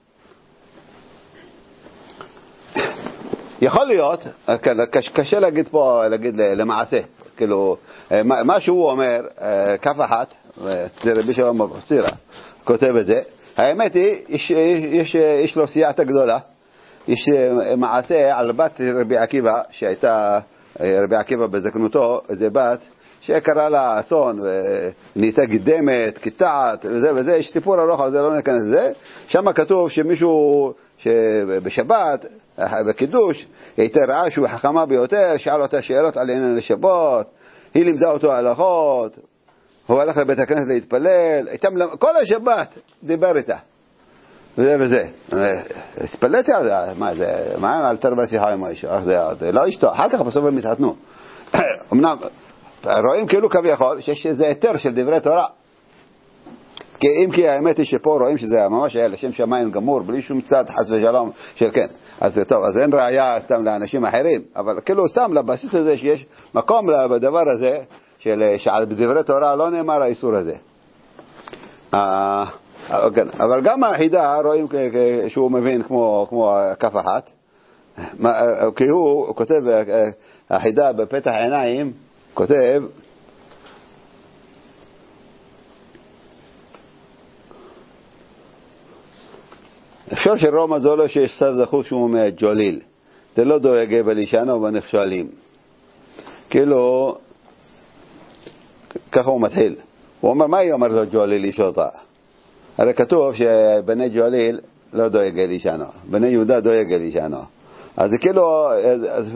יכול להיות, קשה להגיד פה, להגיד למעשה, כאילו, מה שהוא אומר, כף אחת, זה רבי שלום אבוחצירא, כותב את זה, האמת היא, יש, יש, יש לו סייעתא גדולה, יש מעשה על בת רבי עקיבא, שהייתה רבי עקיבא בזקנותו, איזה בת, שקרה לה אסון, ונהייתה גידמת, קיטעת, וזה וזה, יש סיפור ארוך על זה, לא ניכנס לזה, שם כתוב שמישהו שבשבת, בקידוש, היא הייתה רעה שהוא חכמה ביותר, שאל אותה שאלות על עניין לשבות, היא לימדה אותו הלכות, הוא הלך לבית הכנסת להתפלל, כל השבת דיבר איתה, וזה וזה. הספלתי על זה, מה זה, מה אל תרבה שיחה עם האישה, זה לא אשתו, אחר כך בסוף הם התחתנו. אמנם, רואים כאילו כביכול שיש איזה היתר של דברי תורה. כי אם כי האמת היא שפה רואים שזה ממש היה לשם שמיים גמור, בלי שום צד חס ושלום של כן. אז טוב, אז אין ראיה סתם לאנשים אחרים, אבל כאילו סתם לבסיס הזה שיש מקום בדבר הזה, של, שבדברי תורה לא נאמר האיסור הזה. אבל גם האחידה רואים שהוא מבין כמו, כמו כף אחת, כי הוא כותב, האחידה בפתח עיניים, כותב, אפשר שרומא זו לא שיש סד זכות שהוא ג'וליל, זה לא דואג בלישנו ונכשלים. כאילו, ככה הוא מתחיל. הוא אומר, מה היא אומר זו ג'וליל אישותה? הרי כתוב שבני ג'וליל לא דואג לישנו, בני יהודה דואג לישנו. אז זה כאילו, אז, אז,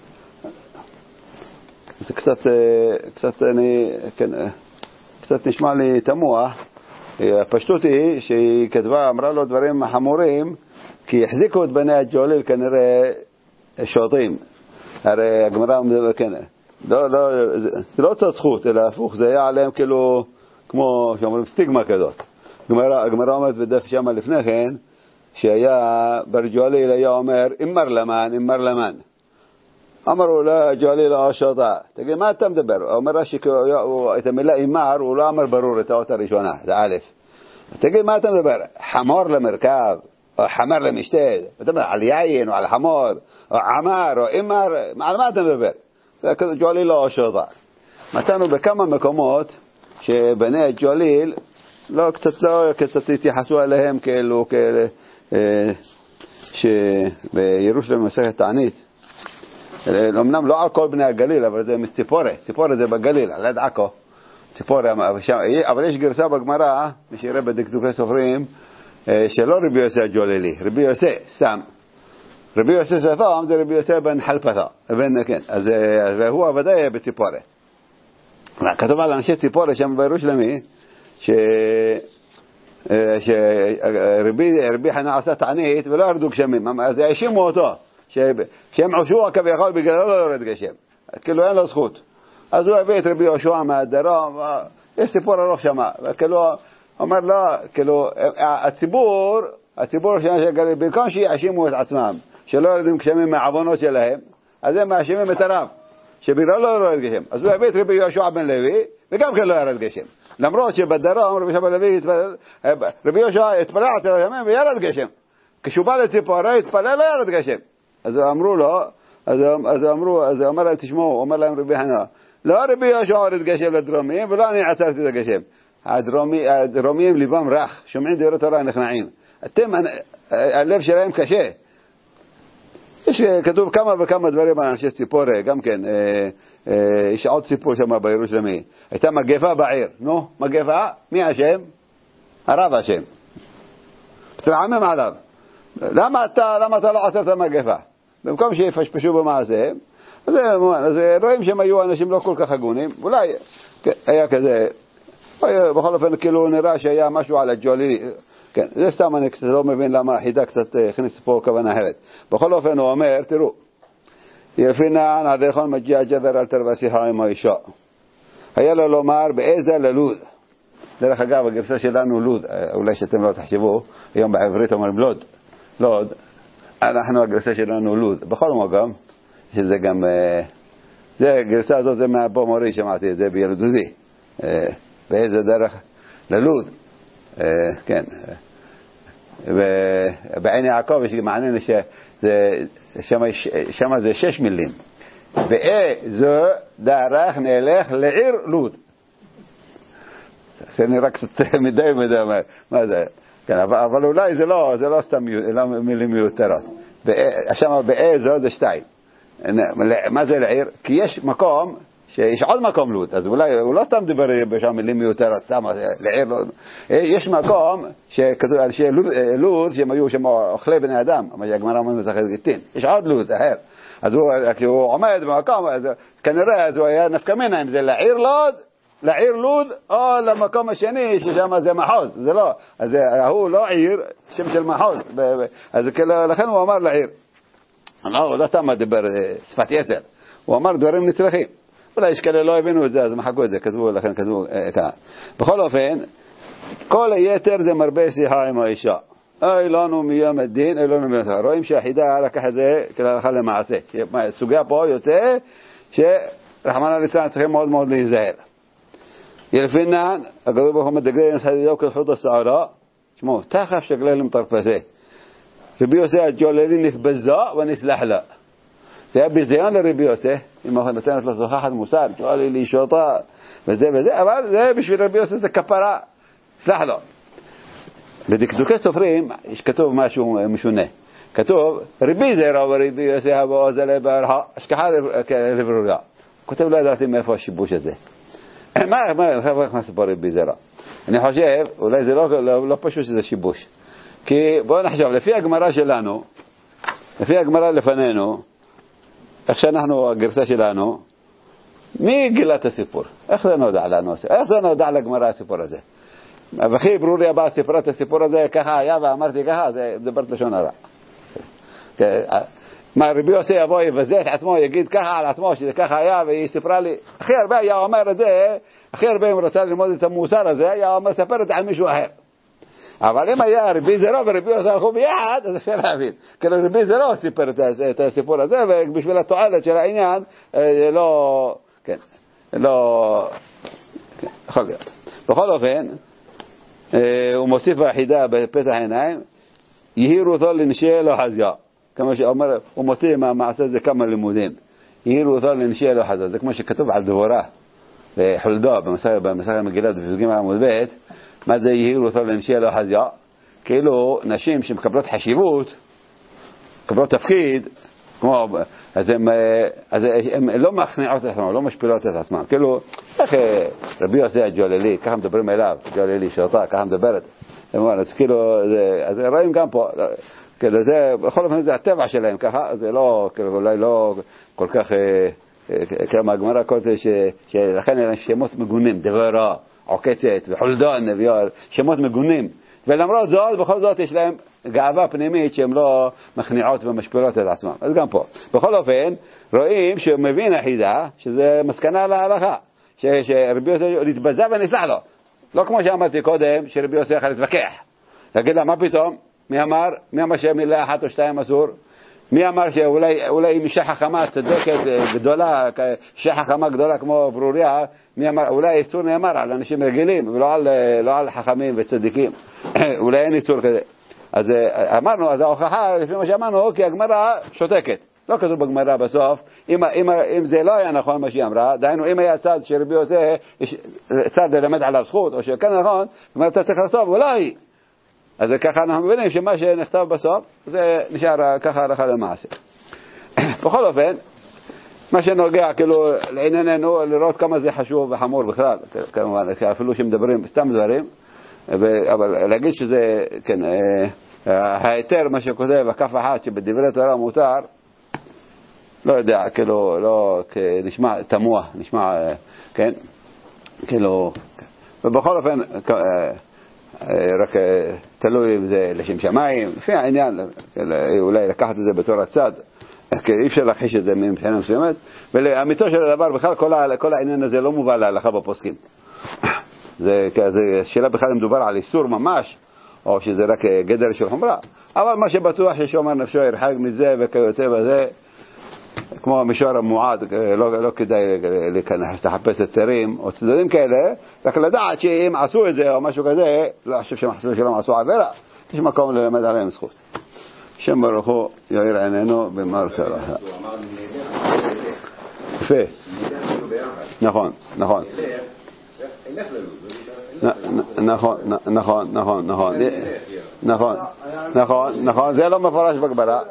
זה קצת, קצת, אני, כן, קצת נשמע לי תמוה. הפשטות היא שהיא כתבה, אמרה לו דברים חמורים, כי החזיקו את בני הג'וליל כנראה שוטרים. הרי הגמרא מדבר, כן, לא, לא, זה, זה לא צד זכות, אלא הפוך, זה היה עליהם כאילו, כמו שאומרים, סטיגמה כזאת. הגמרא, הגמרא אומרת בדף שמה לפני כן, שהיה בר ג'וליל היה אומר, אמר למן, אמר למן. אמרו לה ג'וליל או שוטה. תגיד, מה אתה מדבר? הוא אומר שאת המילה אמר, הוא לא אמר ברור את האות הראשונה, זה א'. תגיד, מה אתה מדבר? חמור למרכב, או חמר למשתה, אתה מדבר על יין, או על חמור, או עמר, או אמר, על מה אתה מדבר? זה כזה ג'וליל או שוטה. מצאנו בכמה מקומות שבני ג'וליל, לא, קצת לא, קצת התייחסו עליהם כאלו, כאלה, שבירושלים מסכת תענית, אמנם לא על כל בני הגליל, אבל זה מציפורה, ציפורה זה בגליל, על יד עכו, ציפורה, אבל יש גרסה בגמרא, מי שיראה בדקדוקי סופרים, שלא רבי יוסי הג'ולילי, רבי יוסי, סתם. רבי יוסי סתם זה רבי יוסי בן חלפתה, בן, כן, אז, והוא עבדה בציפורה. כתוב על אנשי ציפורה שם בירושלמי, ש... שרבי חנה עשה תענית ולא ירדו גשמים, אז האשימו אותו שהם עושוע כביכול בגלל לא יורד גשם, כאילו אין לו זכות. אז הוא הביא את רבי יהושע מהדרום, יש סיפור ארוך שמה, כאילו אומר לו, כאילו הציבור הציבור שגליל, במקום שיאשימו את עצמם שלא יורדים גשמים מהעוונות שלהם, אז הם מאשימים את הרב שבגלל לא יורד גשם. אז הוא הביא את רבי יהושע בן לוי וגם כן לא ירד גשם, למרות שבדרום רבי יהושע בן לוי רבי יהושע התפלל על הימים וירד גשם, כשהוא בא לציפורה התפלל לא ירד גשם. אז אמרו לו, אז, אז אמרו, אז אמר להם תשמעו, אומר להם רבי חנה, לא רבי יהושע הורד גשם לדרומיים ולא אני עצרתי את הגשם. הדרומי, הדרומיים ליבם רך, שומעים דברי תורה נכנעים. אתם, הלב שלהם קשה. יש כתוב כמה וכמה דברים על אנשי ציפורה, גם כן, אה, אה, יש עוד סיפור שם בירושלמי. הייתה מגפה בעיר, נו, מגפה, מי השם? הרב השם. תרעמם עליו. למה אתה, למה אתה לא עצרת מגפה? במקום שיפשפשו במעשיהם, אז, אז רואים שהם היו אנשים לא כל כך הגונים, אולי היה כזה, בכל אופן כאילו נראה שהיה משהו על הג'ולילי, כן, זה סתם אני קצת לא מבין למה החידה קצת הכניס פה כוונה אחרת. בכל אופן הוא אומר, תראו, ירפינן עדיכון מגיע ג'דר על תרבסיחה עם האישה. היה לו לומר באיזה ללוד. דרך אגב, הגרסה שלנו לוד, אולי שאתם לא תחשבו, היום בעברית אומרים לוד. לוד, אנחנו הגרסה שלנו לוד. בכל מקום, שזה גם, זה הגרסה הזאת זה מהבו מורי, שמעתי את זה בילדודי. באיזה דרך ללוד. כן. ובעין יעקב יש מעניין ששם זה שש מילים. באיזה דרך נלך לעיר לוד. זה נראה קצת מדי מדי, מה זה? כן, אבל אולי זה לא, זה לא סתם מילים מיותרות. שם באיזה זה שתיים. מה זה לעיר? כי יש מקום, שיש עוד מקום לוד, אז אולי הוא לא סתם דיבר בשם מילים מיותרות, סתם לעיר לא. יש מקום שכתוב על לוד, שהם היו שם אוכלי בני אדם, מה שהגמרא אומרת מסכת גיטין. יש עוד לוד אחר. אז הוא עומד במקום, כנראה הוא היה נפקא מינה, אם זה לעיר לוד, לעיר לוד, או למקום השני, ששם זה מחוז, זה לא, אז הוא לא עיר, שם של מחוז, אז לכן הוא אמר לעיר. לא, לא סתם דיבר שפת יתר, הוא אמר דברים נצרכים. אולי יש כאלה לא הבינו את זה, אז מחקו את זה, כתבו לכן, כתבו כאן. בכל אופן, כל היתר זה מרבה שיחה עם האישה. אוי לנו מיום הדין, אוי לנו מיום הדין. רואים שהחידה לקח את זה כהלכה למעשה. סוגיה פה יוצא שרחמנא ליצלן צריכים מאוד מאוד להיזהר. ילפינן, הקדוש ברוך הוא מדגל עם סעדידו כחוט השערה, תשמעו, תחף שגלל מטרפסה. רבי יוסי הג'וללי נתבזה ונסלח לה. זה היה ביזיון לרבי יוסי, אם הוא נותנת לו תוכחת מוסר, ג'וללי לי שוטה וזה וזה, אבל זה בשביל רבי יוסי זה כפרה, סלח לו. בדקדוקי סופרים יש כתוב משהו משונה. כתוב, רבי זרע ורבי יוסי הבא זה לברכה, השכחה לברוריה. כותב לא ידעתי מאיפה השיבוש הזה. מה, מה, איך נכנס פה רבי זרע? אני חושב, אולי זה לא, לא, לא פשוט שזה שיבוש. כי בואו נחשוב, לפי הגמרא שלנו, לפי הגמרא לפנינו, איך שאנחנו, הגרסה שלנו, מי גילה את הסיפור? איך זה נודע לנו? איך זה נודע לגמרא הסיפור הזה? וכי ברורי הבא סיפרה את הסיפור הזה, ככה היה ואמרתי ככה, זה מדברת לשון הרע. מה, רבי יוסי יבוא יבזה את עצמו, יגיד ככה על עצמו, שזה ככה היה, והיא סיפרה לי, הכי הרבה היה אומר את זה, הכי הרבה אם רוצה ללמוד את המוסר הזה, היה אומר ספר את זה על מישהו אחר. אבל אם היה רבי זרע ורבי יוסי הלכו ביחד, אז אפשר להבין. כי רבי זרע סיפר את הסיפור הזה, ובשביל התועלת של העניין, לא, כן, לא, יכול להיות. בכל אופן, הוא מוסיף היחידה בפתח העיניים, יהירו אותו לנשי לא חזיה. כמו שאומר, הוא מוציא מהמעשה הזה כמה לימודים. יהירו אותו לנשי לא חזיה. זה כמו שכתוב על דבורה, בחולדו, במסכת מגילת בפסוקים עמוד ב', מה זה יהירו אותו לנשי לא חזיה? כאילו נשים שמקבלות חשיבות, מקבלות תפקיד, כמו, אז הם, אז הם לא מכניעות את עצמם, לא משפילות את עצמם. כאילו, איך רבי יוסי הג'וללי, ככה מדברים אליו, ג'וללי שוטה, ככה מדברת. אז כאילו, אז רואים גם פה, כאילו זה, בכל אופן זה הטבע שלהם ככה, זה לא, כאילו אולי לא כל כך, כמה הגמרא כותב, שלכן יש שמות מגונים, דברה, עוקצת, וחולדון, שמות מגונים. ולמרות זאת, בכל זאת יש להם גאווה פנימית שהן לא מכניעות ומשפילות את עצמם. אז גם פה. בכל אופן, רואים שהוא מבין החידה, שזה מסקנה להלכה, שרבי יוסי להתבזה ונסלח לו. לא כמו שאמרתי קודם, שרבי יוסי יכול להתווכח. להגיד לה, מה פתאום? מי אמר? מי אמר שמילה אחת או שתיים אסור? מי אמר שאולי אולי אם אישה חכמה צדקת גדולה, אישה חכמה גדולה כמו ברוריה, מי אמר? אולי איסור נאמר על אנשים רגילים, ולא על, לא על חכמים וצדיקים. אולי אין איסור כזה. אז אמרנו, אז ההוכחה, לפי מה שאמרנו, כי הגמרא שותקת. לא כתוב בגמרא בסוף, אם, אם, אם זה לא היה נכון מה שהיא אמרה, דהיינו, אם היה צד שרבי יוסי, צד ללמד עליו זכות, או שכן נכון, גמרא אתה צריך לכתוב, אולי. אז ככה אנחנו מבינים שמה שנכתב בסוף, זה נשאר ככה הלכה למעשה. בכל אופן, מה שנוגע כאילו לענייננו, לראות כמה זה חשוב וחמור בכלל, כמובן, אפילו שמדברים סתם דברים, אבל להגיד שזה, כן, ההיתר, מה שכותב, הכף אחת שבדברי תורה מותר, לא יודע, כאילו, לא, נשמע תמוה, נשמע, כן, כאילו, ובכל אופן, רק תלוי אם זה לשם שמיים, לפי העניין, אולי לקחת את זה בתור הצד, כי אי אפשר להכחיש את זה מבחינה מסוימת, ולאמיתו של הדבר, בכלל כל, כל העניין הזה לא מובא להלכה בפוסקים. זה, זה שאלה בכלל מדובר על איסור ממש, או שזה רק גדר של חומרה, אבל מה שבטוח ששומר נפשו ירחק מזה וכיוצא בזה, כמו מישור המועד, לא, לא כדאי להיכנס לחפש היתרים או צדדים כאלה, רק לדעת שאם עשו את זה או משהו כזה, לא חושב שהם חשבו שלא עשו עבירה, יש מקום ללמד עליהם זכות. שם ברוך הוא יאיר עינינו במר תורה. יפה. נכון, נכון. נכון, נכון, נכון, נכון. נכון, נכון, נכון, זה לא מפורש בגמרא.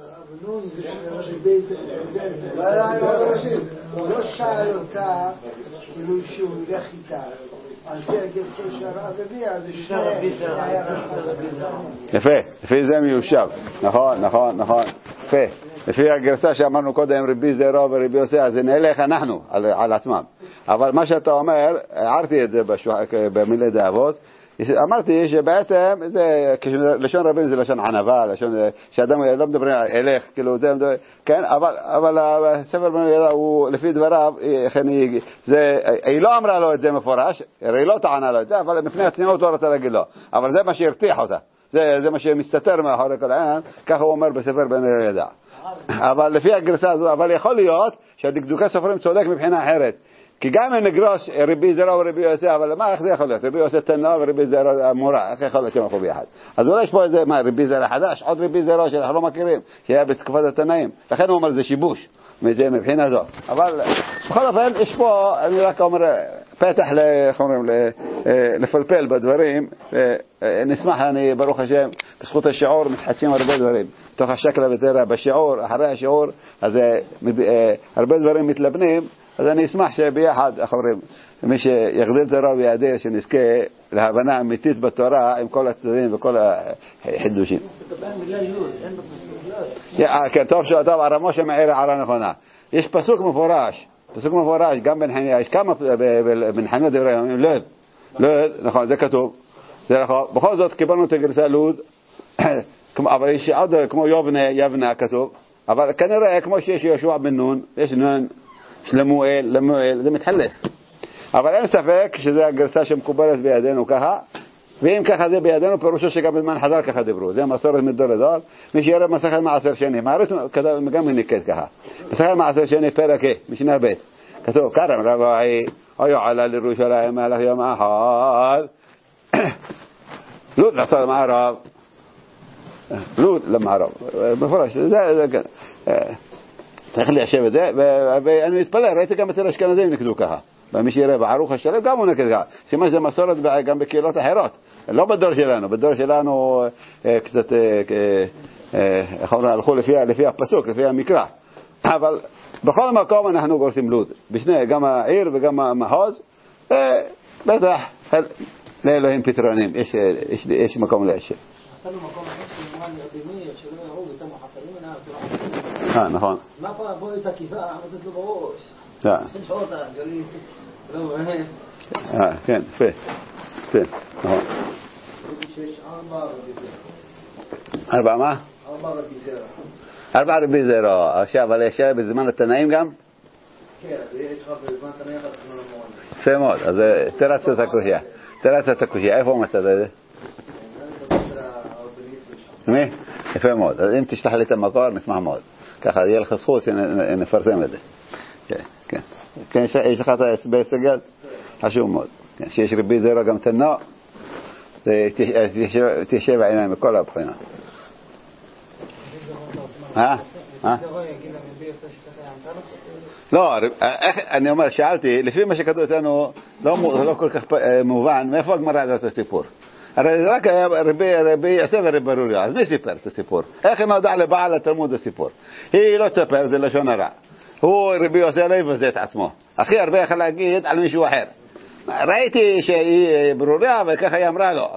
הוא לא שאל אותה כאילו שהוא ילך איתה על פי הגרסה של הרב אביה, זה שני יפה, לפי זה מיושב. נכון, נכון, נכון, יפה. לפי הגרסה שאמרנו קודם, רבי זרע ורבי יוסי, אז נלך אנחנו על עצמם. אבל מה שאתה אומר, הערתי את זה במילי דאבות, אמרתי שבעצם זה, לשון רבים זה לשון ענווה, לשון שאדם לא מדברים אלך, כאילו זה, כן, אבל, אבל הספר בן יהודה הוא לפי דבריו, זה, היא לא אמרה לו את זה מפורש, היא לא טענה לו את זה, אבל מפני הצניעות לא רצה להגיד לו, אבל זה מה שהרתיח אותה, זה, זה מה שמסתתר מאחורי כל העניין, ככה הוא אומר בספר בן יהודה. אבל לפי הגרסה הזו, אבל יכול להיות שהדקדוקי סופרים צודק מבחינה אחרת, כי גם אם נגרוש רבי זרע ורבי יוסי, אבל מה, איך זה יכול להיות? רבי יוסי תנא ורבי זרע מורה, איך יכול להיות שהם הלכו ביחד? אז אולי יש פה איזה, מה, רבי זרע חדש, עוד רבי זרע שאנחנו לא מכירים, שהיה בתקופת התנאים, לכן הוא אומר זה שיבוש, מזה מבחינה זו. אבל בכל אופן, יש פה, אני רק אומר, פתח, איך אומרים, לפלפל בדברים, נשמח, אני ברוך השם, בזכות השיעור מתחדשים הרבה דברים. תוך השקלה ותראה, בשיעור, אחרי השיעור, אז הרבה דברים מתלבנים, אז אני אשמח שביחד, איך אומרים, מי שיגדיל תורה ויעדה, שנזכה להבנה אמיתית בתורה עם כל הצדדים וכל החידושים. כן, טוב שאתה הרמו שמעיר הערה נכונה. יש פסוק מפורש, פסוק מפורש, גם בן חניה, יש כמה בן חניה דברי ימים, לוד, לוד, נכון, זה כתוב, זה נכון, בכל זאת קיבלנו את הגרסה לוד, אבל יש עוד כמו יבנה, יבנה כתוב, אבל כנראה כמו שיש יהושע בן נון, יש נון, שלמואל, למואל, זה מתחלף. אבל אין ספק שזה הגרסה שמקובלת בידינו ככה, ואם ככה זה בידינו, פירושו שגם בזמן חז"ל ככה דיברו. זה מסורת מדור לדור. מי שיראה מסכת מעשר שני, מעריץ גם מניקט ככה. מסכת מעשר שני פרק משנה ב' כתוב, כרם רבעי, היו עלה לירושלים הלך יום אחד. לוד נסע למערב. לוד למערב. מפורש, זה, זה, צריך ליישב את זה, ואני מתפלא, ראיתי גם אצל אשכנזים נקדו ככה. ומי שיראה בערוך השלם גם הוא נקד ככה. סימן שזה מסורת גם בקהילות אחרות. לא בדור שלנו, בדור שלנו קצת, איך אומרים, הלכו לפי הפסוק, לפי המקרא. אבל בכל מקום אנחנו גורסים לוד. בשני, גם העיר וגם המחוז, בטח לאלוהים פתרונים. יש מקום להשב. נתנו מקום אחר שמובן ירדימי, שלא יראו ויתמו חפרים, אה, נכון. מה פה בוא את הכיפה, עמדת לו בראש. אה. שתי שעות, גלי, לא באמת. אה, כן, יפה. כן, נכון. שיש ארבע רבי זרע. ארבע מה? ארבע רבי זרע. ארבע רבי זרע. עכשיו, אבל יש בזמן התנאים גם? כן, יש לך בזמן התנאים אחד כמו למורן. יפה מאוד, אז תרץ את הקושיה. תרץ את הקושיה, איפה מצאת את זה? מי? יפה מאוד. אז אם תשלח לי את המקור, נשמח מאוד. ככה, יהיה לך זכות שנפרסם את זה. כן, כן. יש לך את ההסבר יד? חשוב מאוד. שיש רבי זרע גם תנא, תשב העיניים מכל הבחינה. אה? אה? לא, אני אומר, שאלתי, לפי מה שכתוב אצלנו, לא כל כך מובן, מאיפה הגמרא הזאת הסיפור? הרי רק רבי יוסף ורבי ברוריה, אז מי סיפר את הסיפור? איך נודע לבעל התלמוד הסיפור? היא לא תספר, זה לשון הרע. הוא רבי יוסף לא יבזה את עצמו. הכי הרבה יכול להגיד על מישהו אחר. ראיתי שהיא ברוריה וככה היא אמרה לו.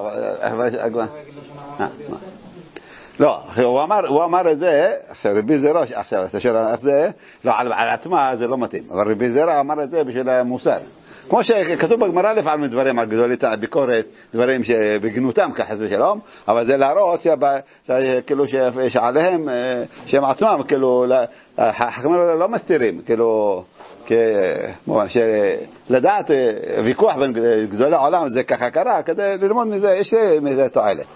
לא, הוא אמר את זה, עכשיו רבי זרע, עכשיו אתה שואל איך זה, לא, על עצמה זה לא מתאים. אבל רבי זרע אמר את זה בשביל המוסר. כמו שכתוב בגמרא לפעמים דברים על גדולת הביקורת, דברים שבגנותם כחס ושלום, אבל זה להראות כאילו שעליהם, שהם עצמם, כאילו, החכמים לא מסתירים, כאילו, לדעת ויכוח בין גדולי העולם, זה ככה קרה, כדי ללמוד מזה, יש מזה תועלת.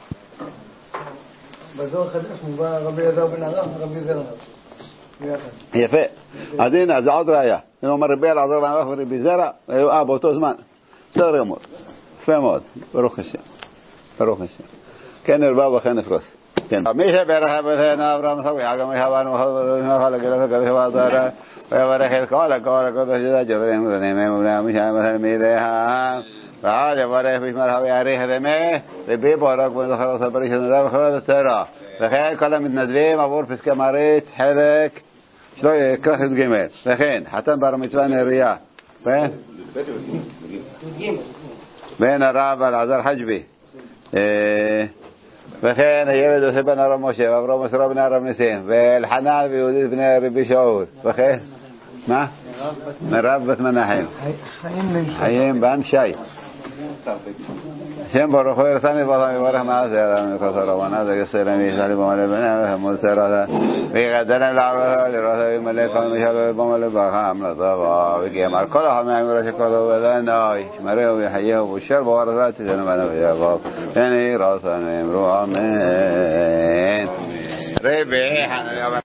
בזור חדש מובא רבי יזר בן הרב ורבי זרע. יפה. אז הנה, זה עוד ראיה. הוא אומר רבי אלעזר בן הרב ורבי זרע, אה, באותו זמן. בסדר גמור. יפה מאוד. ברוך השם. ברוך השם. כן נרבה וכן נפרוס. כן. מי שברך בזן אברהם סבי, גם יחבנו וחל הגלת הגלת ועזרה, ויברך את כל הכל הקודש של הג'ברים וזנים ובני מי שהמסל מידיהם. ועד יברך בשמר ויעריך דמה, רבי בורק וזכר סברי שנדע וחברת התורה. וכן כל המתנדבים עבור פסקי מריץ, חלק, שלא יקרח את ג' וכן, חתן בר מצווה נריה, בן הרב אלעזר חג'בי, וכן הילד עושה בן הרב משה, ואברהם מסרו בן הרב ניסים, ואלחנן ויהודית בני רבי שאול, וכן, מה? مربة مناحيم حيين بان شاي شين برو خير ثاني بطامي ورح ما أزياد من كثر ونازق السلامي سالي بمال بنا ملترى في غدنا العبها جراسة بملك ومشال بمال بخام لطبا وكيمار كلها ما يعمل شكله وذناي مريو بحيه وبشر بورثات زنبنا بيابا يعني راسنا يمرو آمين ربي حنا